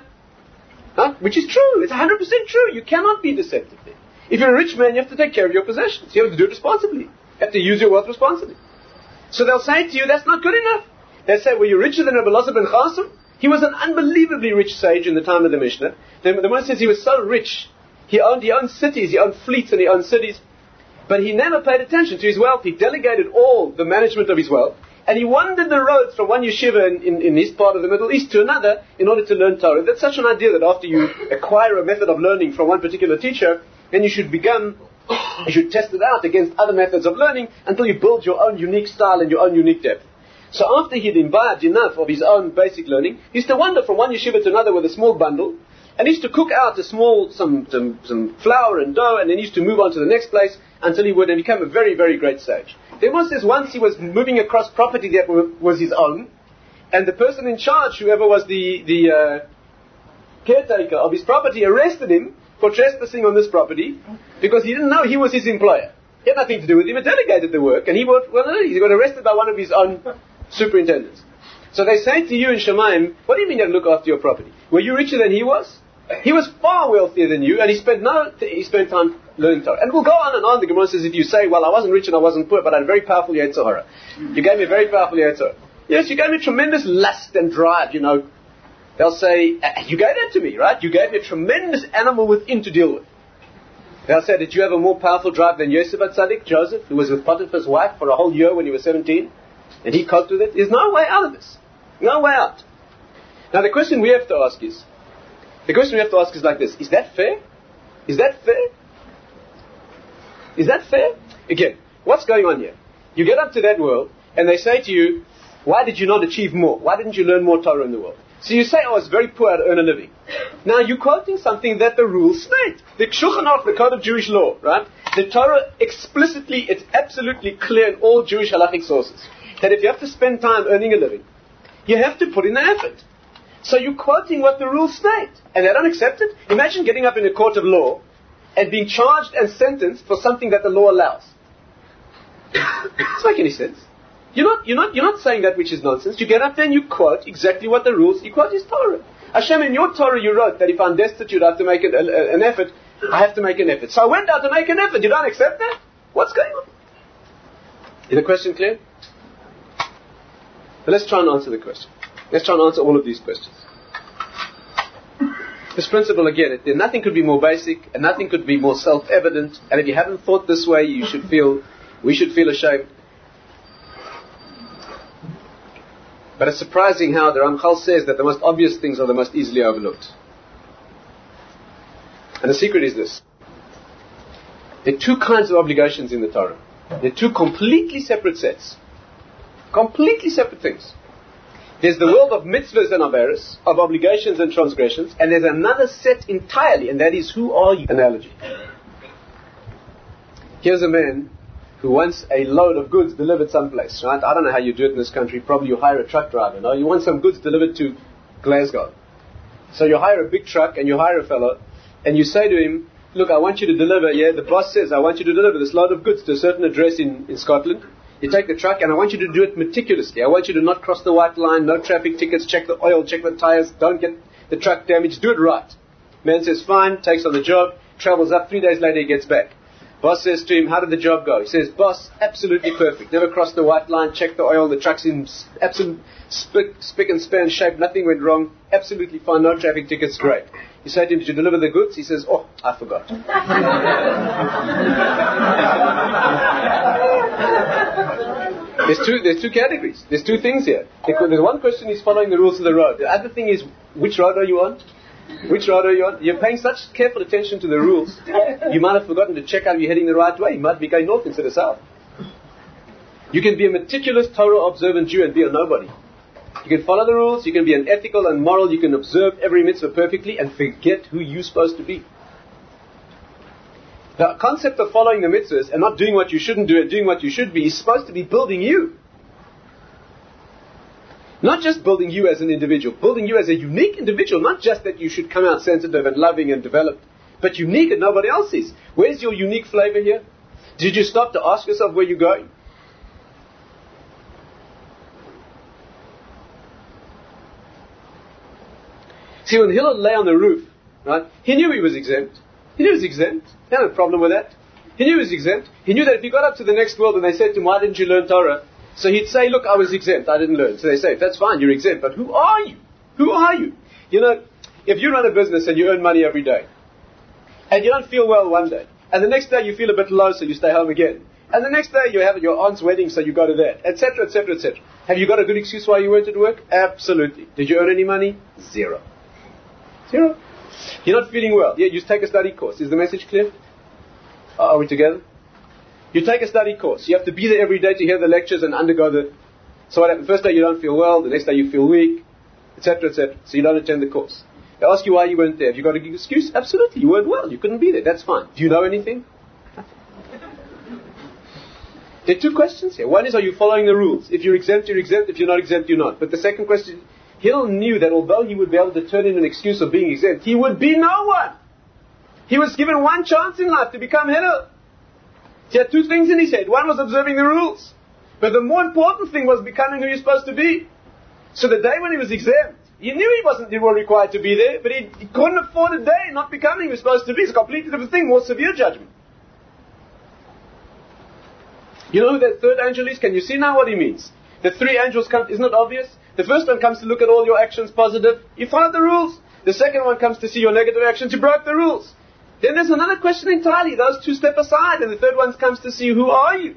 Huh? Which is true. It's one hundred percent true. You cannot be deceptive there. If you're a rich man, you have to take care of your possessions. You have to do it responsibly. You have to use your wealth responsibly. So they'll say to you, that's not good enough. They'll say, were you richer than Rabbi Elazar ben Chasim? He was an unbelievably rich sage in the time of the Mishnah. The, the Mishnah says he was so rich. He owned, he owned cities, he owned fleets, and he owned cities. But he never paid attention to his wealth. He delegated all the management of his wealth. And he wandered the roads from one yeshiva in, in, in his part of the Middle East to another in order to learn Torah. That's such an idea that after you acquire a method of learning from one particular teacher, then you should begin, you should test it out against other methods of learning until you build your own unique style and your own unique depth. So after he'd imbibed enough of his own basic learning, he used to wander from one yeshiva to another with a small bundle, and he used to cook out a small, some, some, some flour and dough, and then he used to move on to the next place until he would have become a very, very great sage. The Gemara says once he was moving across property that was his own, and the person in charge, whoever was the, the uh, caretaker of his property, arrested him for trespassing on this property because he didn't know he was his employer. He had nothing to do with him. He delegated the work, and he got, well, he got arrested by one of his own superintendents. So they say to you in Shemaim, what do you mean you look after your property? Were you richer than he was? He was far wealthier than you, and he spent no, he spent time learning Torah. And we'll go on and on. The Gemara says, if you say, well, I wasn't rich and I wasn't poor, but I had a very powerful Yetzer Hara. You gave me a very powerful Yetzer Hara. Yes, you gave me tremendous lust and drive, you know. They'll say, you gave that to me, right? You gave me a tremendous animal within to deal with. They'll say, did you have a more powerful drive than Yosef HaTzadik, Joseph, who was with Potiphar's wife for a whole year when he was seventeen? And he coped with it? There's no way out of this. No way out. Now the question we have to ask is, the question we have to ask is like this. Is that fair? Is that fair? Is that fair? Again, what's going on here? You get up to that world, and they say to you, why did you not achieve more? Why didn't you learn more Torah in the world? So you say, oh, I was very poor to earn a living. Now you're quoting something that the rules state. The Shulchan Aruch, the Code of Jewish Law, right? The Torah explicitly, it's absolutely clear in all Jewish halachic sources, that if you have to spend time earning a living, you have to put in the effort. So you're quoting what the rules state, and they don't accept it. Imagine getting up in a court of law and being charged and sentenced for something that the law allows. It doesn't make any sense. You're not, you're not, you're not saying that which is nonsense. You get up there and you quote exactly what the rules. You quote his Torah. Hashem, in your Torah you wrote that if I'm destitute, I have to make an, an effort. I have to make an effort. So I went out to make an effort. You don't accept that? What's going on? Is the question clear? But let's try and answer the question. Let's try and answer all of these questions. This principle, again, it, nothing could be more basic and nothing could be more self-evident. And if you haven't thought this way, you should feel, we should feel ashamed. But it's surprising how the Ramchal says that the most obvious things are the most easily overlooked. And the secret is this. There are two kinds of obligations in the Torah. There are two completely separate sets. Completely separate things. There's the world of mitzvahs and averos, of obligations and transgressions, and there's another set entirely, and that is, who are you? Analogy. Here's a man who wants a load of goods delivered someplace, right? I don't know how you do it in this country. Probably you hire a truck driver, no? You want some goods delivered to Glasgow. So you hire a big truck and you hire a fellow, and you say to him, look, I want you to deliver, yeah, the boss says, I want you to deliver this load of goods to a certain address in, in Scotland. You take the truck, and I want you to do it meticulously. I want you to not cross the white line, no traffic tickets, check the oil, check the tires, don't get the truck damaged, do it right. Man says, fine, takes on the job, travels up, three days later he gets back. Boss says to him, how did the job go? He says, boss, absolutely perfect. Never crossed the white line, checked the oil, the truck's in absolute spick, spick and span shape, nothing went wrong, absolutely fine, no traffic tickets, great. You say to him, did you deliver the goods? He says, oh, I forgot. There's two, there's two categories. There's two things here. There's one question is following the rules of the road. The other thing is, which road are you on? Which road are you on? You're paying such careful attention to the rules, you might have forgotten to check out if you're heading the right way. You might be going north instead of south. You can be a meticulous Torah observant Jew and be a nobody. You can follow the rules, you can be an ethical and moral, you can observe every mitzvah perfectly and forget who you're supposed to be. The concept of following the mitzvahs and not doing what you shouldn't do and doing what you should be is supposed to be building you. Not just building you as an individual, building you as a unique individual, not just that you should come out sensitive and loving and developed, but unique and nobody else is. Where's your unique flavor here? Did you stop to ask yourself where you're going? See, when Hillel lay on the roof, right, he knew he was exempt. He knew he was exempt. He had no problem with that. He knew he was exempt. He knew that if he got up to the next world and they said to him, why didn't you learn Torah? So he'd say, look, I was exempt. I didn't learn. So they say, that's fine, you're exempt. But who are you? Who are you? You know, if you run a business and you earn money every day, and you don't feel well one day, and the next day you feel a bit low, so you stay home again, and the next day you have your aunt's wedding, so you go to that, et cetera, et cetera, et cetera. Have you got a good excuse why you weren't at work? Absolutely. Did you earn any money? Zero. Zero. You're not feeling well. Yeah, you take a study course. Is the message clear? Are we together? You take a study course. You have to be there every day to hear the lectures and undergo the... So what happens? First day you don't feel well, the next day you feel weak, et cetera, et cetera. So you don't attend the course. They ask you why you weren't there. Have you got an excuse? Absolutely. You weren't well. You couldn't be there. That's fine. Do you know anything? There are two questions here. One is, are you following the rules? If you're exempt, you're exempt. If you're not exempt, you're not. But the second question, Hillel knew that although he would be able to turn in an excuse of being exempt, he would be no one. He was given one chance in life to become Hillel. He had two things in his head. One was observing the rules. But the more important thing was becoming who you're supposed to be. So the day when he was exempt, he knew he wasn't he was required to be there, but he, he couldn't afford a day not becoming who he was supposed to be. It's a completely different thing, more severe judgment. You know who that third angel is? Can you see now what he means? The three angels come, isn't it obvious? The first one comes to look at all your actions positive. You followed the rules. The second one comes to see your negative actions. You broke the rules. Then there's another question entirely. Those two step aside. And the third one comes to see who are you?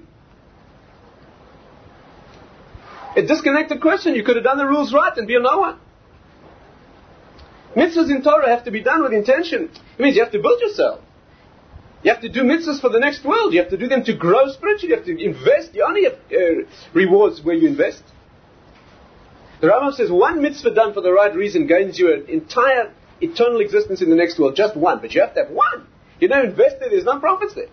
A disconnected question. You could have done the rules right and be a no one. Mitzvahs in Torah have to be done with intention. It means you have to build yourself. You have to do mitzvahs for the next world. You have to do them to grow spiritually. You have to invest. You only have uh, rewards where you invest. The Rambam says one mitzvah done for the right reason gains you an entire eternal existence in the next world. Just one. But you have to have one. You don't invest there. There's no profits there.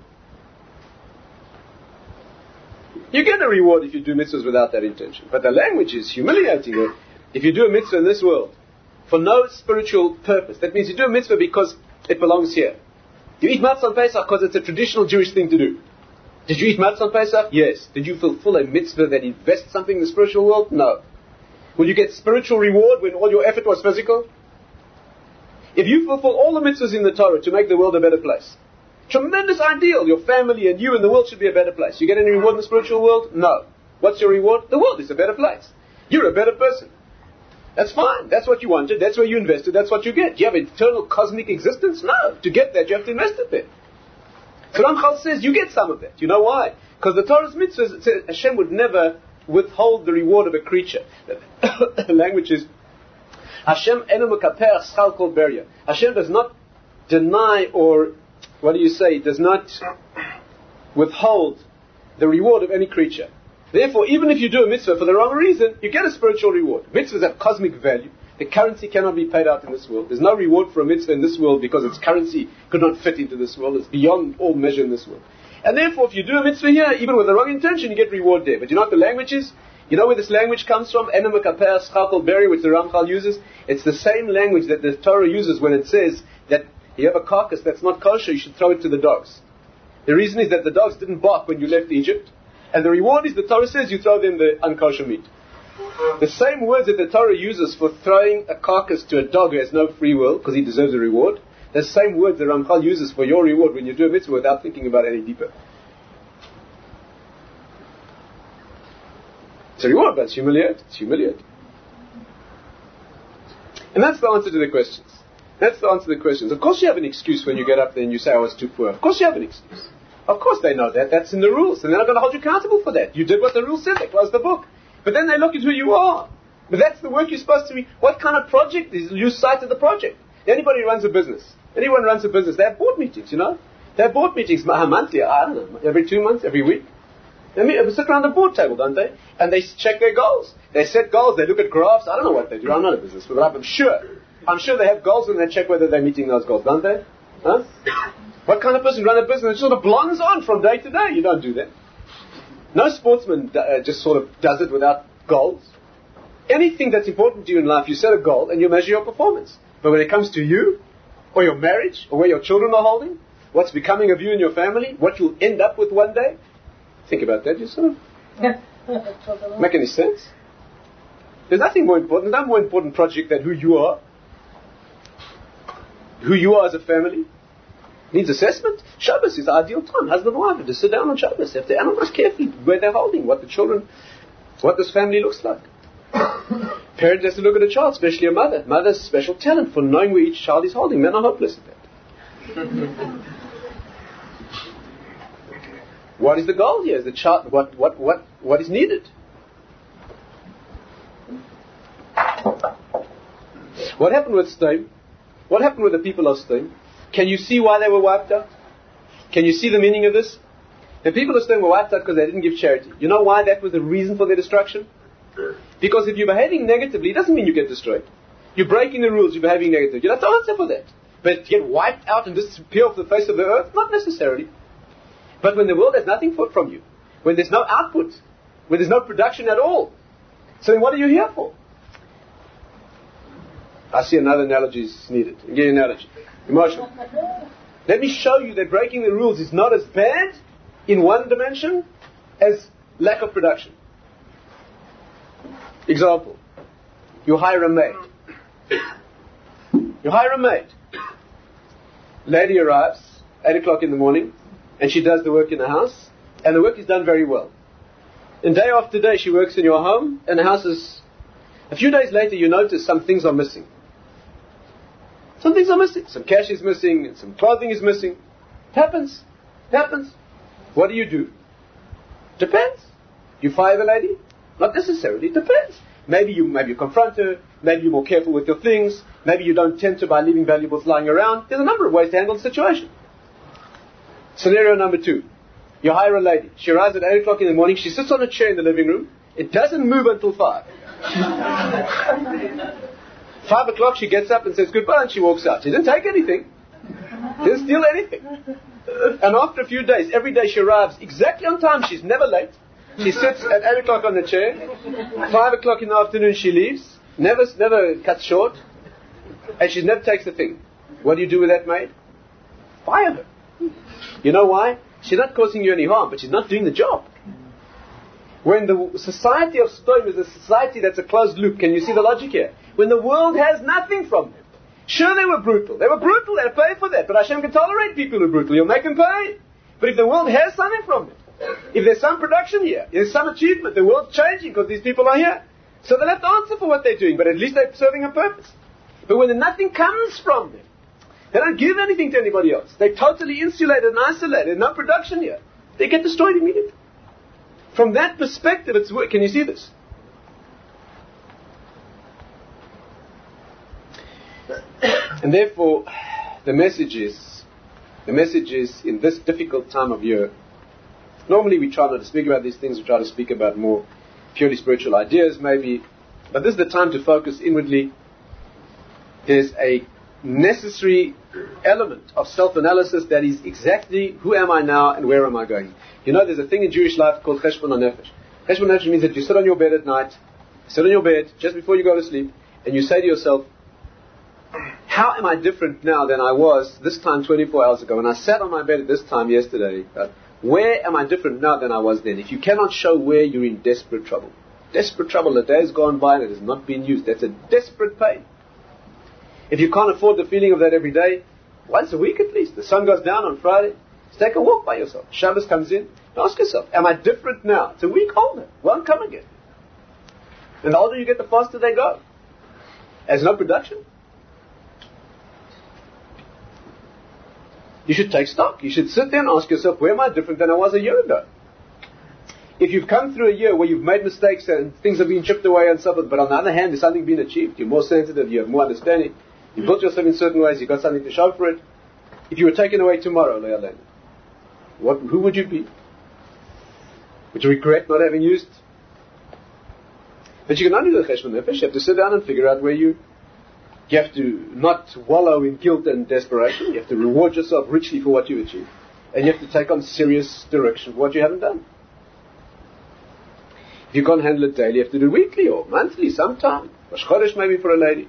You get a reward if you do mitzvahs without that intention. But the language is humiliating. If you do a mitzvah in this world for no spiritual purpose, that means you do a mitzvah because it belongs here. You eat matzah on Pesach because it's a traditional Jewish thing to do. Did you eat matzah on Pesach? Yes. Did you fulfill a mitzvah that invests something in the spiritual world? No. Will you get spiritual reward when all your effort was physical? If you fulfill all the mitzvahs in the Torah to make the world a better place, tremendous ideal, your family and you and the world should be a better place. You get any reward in the spiritual world? No. What's your reward? The world is a better place. You're a better person. That's fine. That's what you wanted. That's where you invested. That's what you get. Do you have eternal cosmic existence? No. To get that, you have to invest it there. So Ramchal says you get some of that. You know why? Because the Torah's mitzvahs, it says Hashem would never withhold the reward of a creature. The language is Hashem enu mekaper schal kol beria. Hashem does not deny, or what do you say, does not withhold the reward of any creature. Therefore, even if you do a mitzvah for the wrong reason, you get a spiritual reward. Mitzvahs have cosmic value. The currency cannot be paid out in this world. There's no reward for a mitzvah in this world because its currency could not fit into this world. It's beyond all measure in this world. And therefore, if you do a mitzvah here, even with the wrong intention, you get reward there. But you know what the language is? You know where this language comes from? Enu mekaper schal kol beria, which the Ramchal uses. It's the same language that the Torah uses when it says that you have a carcass that's not kosher, you should throw it to the dogs. The reason is that the dogs didn't bark when you left Egypt. And the reward is the Torah says you throw them the unkosher meat. The same words that the Torah uses for throwing a carcass to a dog who has no free will, because he deserves a reward, the same words the Ramchal uses for your reward when you do a mitzvah without thinking about it any deeper. It's a reward, but it's humiliating. It's humiliating. And that's the answer to the questions. That's the answer to the questions. Of course you have an excuse when you get up there and you say, I was too poor. Of course you have an excuse. Of course they know that. That's in the rules. And they're not going to hold you accountable for that. You did what the rules said. They closed the book. But then they look at who you are. But that's the work you're supposed to be. What kind of project is, lose sight of the project. Anybody who runs a business. Anyone who runs a business, they have board meetings, you know. They have board meetings monthly, I don't know, every two months, every week. They meet, they sit around the board table, don't they? And they check their goals. They set goals, they look at graphs. I don't know what they do. I'm not a business, but I'm sure. I'm sure they have goals and they check whether they're meeting those goals, don't they? Huh? What kind of person runs a business that sort of blondes on from day to day? You don't do that. No sportsman uh, just sort of does it without goals. Anything that's important to you in life, you set a goal and you measure your performance. But when it comes to you, or your marriage, or where your children are holding, what's becoming of you and your family, what you'll end up with one day, think about that yourself. Make any sense? There's nothing more important, there's no more important project than who you are. Who you are as a family. Needs assessment. Shabbos is the ideal time. Husband and wife have to sit down on Shabbos. They have to analyze carefully where they're holding, what the children, what this family looks like. Parents has to look at a child, especially a mother. Mother's special talent for knowing where each child is holding. Men are hopeless at that. What is the goal here? Is the child, what, what, what, what is needed? What happened with Sdom? What happened with the people of Sdom? Can you see why they were wiped out? Can you see the meaning of this? The people of Sdom were wiped out because they didn't give charity. You know why that was the reason for their destruction? Because if you're behaving negatively, it doesn't mean you get destroyed. You're breaking the rules, you're behaving negatively. You have to answer for that. But to get wiped out and disappear off the face of the earth? Not necessarily. But when the world has nothing for, from you, when there's no output, when there's no production at all, so then what are you here for? I see another analogy is needed. Again, analogy. Emotional. Let me show you that breaking the rules is not as bad in one dimension as lack of production. Example. You hire a maid. You hire a maid. Lady arrives, eight o'clock in the morning, and she does the work in the house, and the work is done very well. And day after day she works in your home, and the house is... A few days later you notice some things are missing. Some things are missing. Some cash is missing, and some clothing is missing. It happens. It happens. What do you do? Depends. You fire the lady? Not necessarily. It depends. Maybe you maybe you confront her. Maybe you're more careful with your things. Maybe you don't tempt her by leaving valuables lying around. There's a number of ways to handle the situation. Scenario number two. You hire a lady. She arrives at eight o'clock in the morning. She sits on a chair in the living room. It doesn't move until five. Five o'clock she gets up and says goodbye and she walks out. She didn't take anything. She didn't steal anything. And after a few days, every day she arrives exactly on time. She's never late. She sits at eight o'clock on the chair. Five o'clock in the afternoon she leaves. Never never cuts short. And she never takes a thing. What do you do with that maid? Fire her. You know why? She's not causing you any harm, but she's not doing the job. When the society of Sodom is a society that's a closed loop, can you see the logic here? When the world has nothing from them. Sure, they were brutal. They were brutal. They had to pay for that. But Hashem can tolerate people who are brutal. You'll make them pay. But if the world has something from them, if there's some production here, there's some achievement, the world's changing because these people are here. So they'll have to answer for what they're doing, but at least they're serving a purpose. But when nothing comes from them, they don't give anything to anybody else. They're totally insulated and isolated. No production here. They get destroyed immediately. From that perspective, it's work. Can you see this? And therefore, the message is, the message is, in this difficult time of year, normally we try not to speak about these things, we try to speak about more purely spiritual ideas maybe, but this is the time to focus inwardly. There's a necessary element of self-analysis that is exactly who am I now and where am I going. You know, there's a thing in Jewish life called cheshbon hanefesh. Cheshbon hanefesh means that you sit on your bed at night, sit on your bed just before you go to sleep, and you say to yourself, how am I different now than I was this time twenty-four hours ago? When I sat on my bed at this time yesterday, uh, where am I different now than I was then? If you cannot show where, you're in desperate trouble. Desperate trouble. The day has gone by and it has not been used. That's a desperate pain. If you can't afford the feeling of that every day, once a week at least. The sun goes down on Friday. Just take a walk by yourself. Shabbos comes in. Ask yourself, am I different now? It's a week older. Won't come again. And the older you get, the faster they go. There's no production. You should take stock. You should sit there and ask yourself, where am I different than I was a year ago? If you've come through a year where you've made mistakes and things have been chipped away and so forth, but on the other hand, there's something been achieved, you're more sensitive, you have more understanding, you've built yourself in certain ways, you've got something to show for it. If you were taken away tomorrow, Le'alena, what, who would you be? Would you regret not having used? But you can only do the cheshbon nefesh. You have to sit down and figure out where you... You have to not wallow in guilt and desperation. You have to reward yourself richly for what you achieved. And you have to take on serious direction for what you haven't done. If you can't handle it daily, you have to do it weekly or monthly, sometime. Rosh Chodesh maybe for a lady.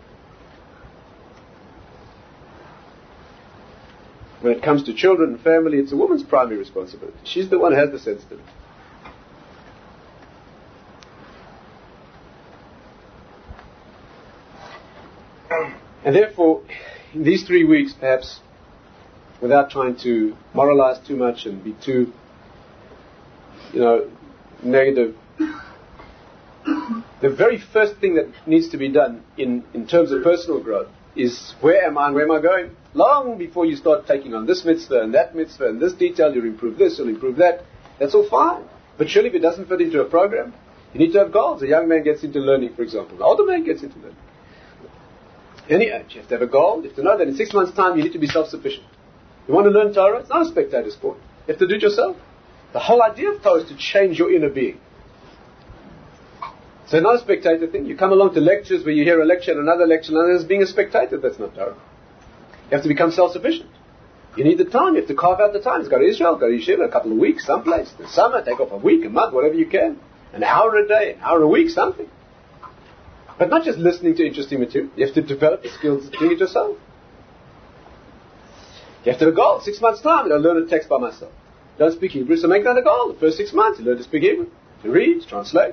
When it comes to children and family, it's a woman's primary responsibility. She's the one who has the sensitivity. And therefore, in these three weeks, perhaps, without trying to moralize too much and be too, you know, negative, the very first thing that needs to be done in, in terms of personal growth is, where am I and where am I going? Long before you start taking on this mitzvah and that mitzvah and this detail, you'll improve this, you'll improve that. That's all fine. But surely if it doesn't fit into a program, you need to have goals. A young man gets into learning, for example. An older man gets into learning. Any age, you have to have a goal. You have to know that in six months' time you need to be self-sufficient. You want to learn Torah? It's not a spectator sport. You have to do it yourself. The whole idea of Torah is to change your inner being. So not a spectator thing. You come along to lectures where you hear a lecture and another lecture and another, as being a spectator. That's not Torah. You have to become self-sufficient. You need the time. You have to carve out the time. Go to Israel, go to Yeshiva a couple of weeks, someplace. In the summer, take off a week, a month, whatever you can. An hour a day, an hour a week, something. But not just listening to interesting material. You have to develop the skills of doing it yourself. You have to have a goal. Six months' time, I'll learn a text by myself. Don't speak Hebrew, so make that a goal. The first six months, you learn to speak Hebrew, to read, to translate.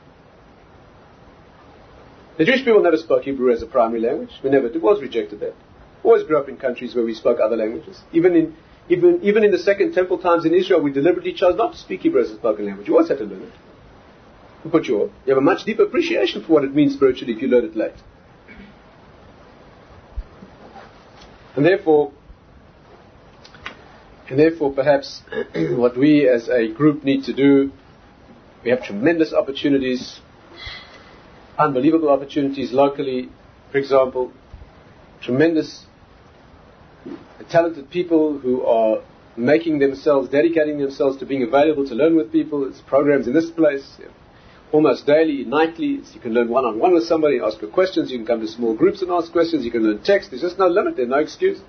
The Jewish people never spoke Hebrew as a primary language. We never. It was rejected there. Always grew up in countries where we spoke other languages. Even in even even in the Second Temple times in Israel, we deliberately chose not to speak Hebrew as a spoken language. You always had to learn it. But you you have a much deeper appreciation for what it means spiritually if you learn it late. And therefore, and therefore perhaps what we as a group need to do, we have tremendous opportunities, unbelievable opportunities locally, for example, tremendous talented people who are making themselves, dedicating themselves to being available to learn with people. There's programs in this place, you know, almost daily, nightly. So you can learn one-on-one with somebody, ask your questions. You can come to small groups and ask questions. You can learn text. There's just no limit. There's no excuse.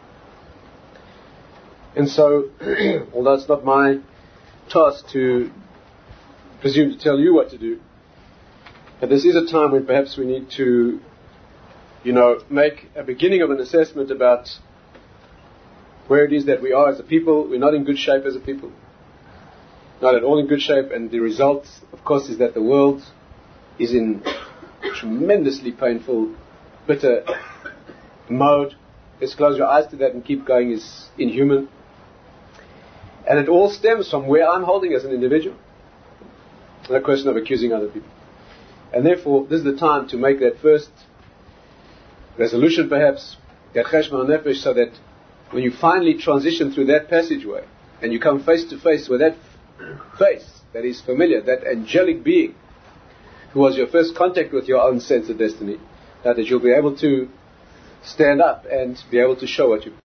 And so, although it's not my task to presume to tell you what to do, but this is a time when perhaps we need to, you know, make a beginning of an assessment about where it is that we are as a people. We're not in good shape as a people. Not at all in good shape, and the result, of course, is that the world is in tremendously painful, bitter mode. Let's close your eyes to that and keep going is inhuman. And it all stems from where I'm holding as an individual. Not a question of accusing other people. And therefore, this is the time to make that first resolution, perhaps, that cheshbon nefesh, so that when you finally transition through that passageway and you come face to face with that face, that is familiar, that angelic being who was your first contact with your own sense of destiny, that you'll be able to stand up and be able to show what you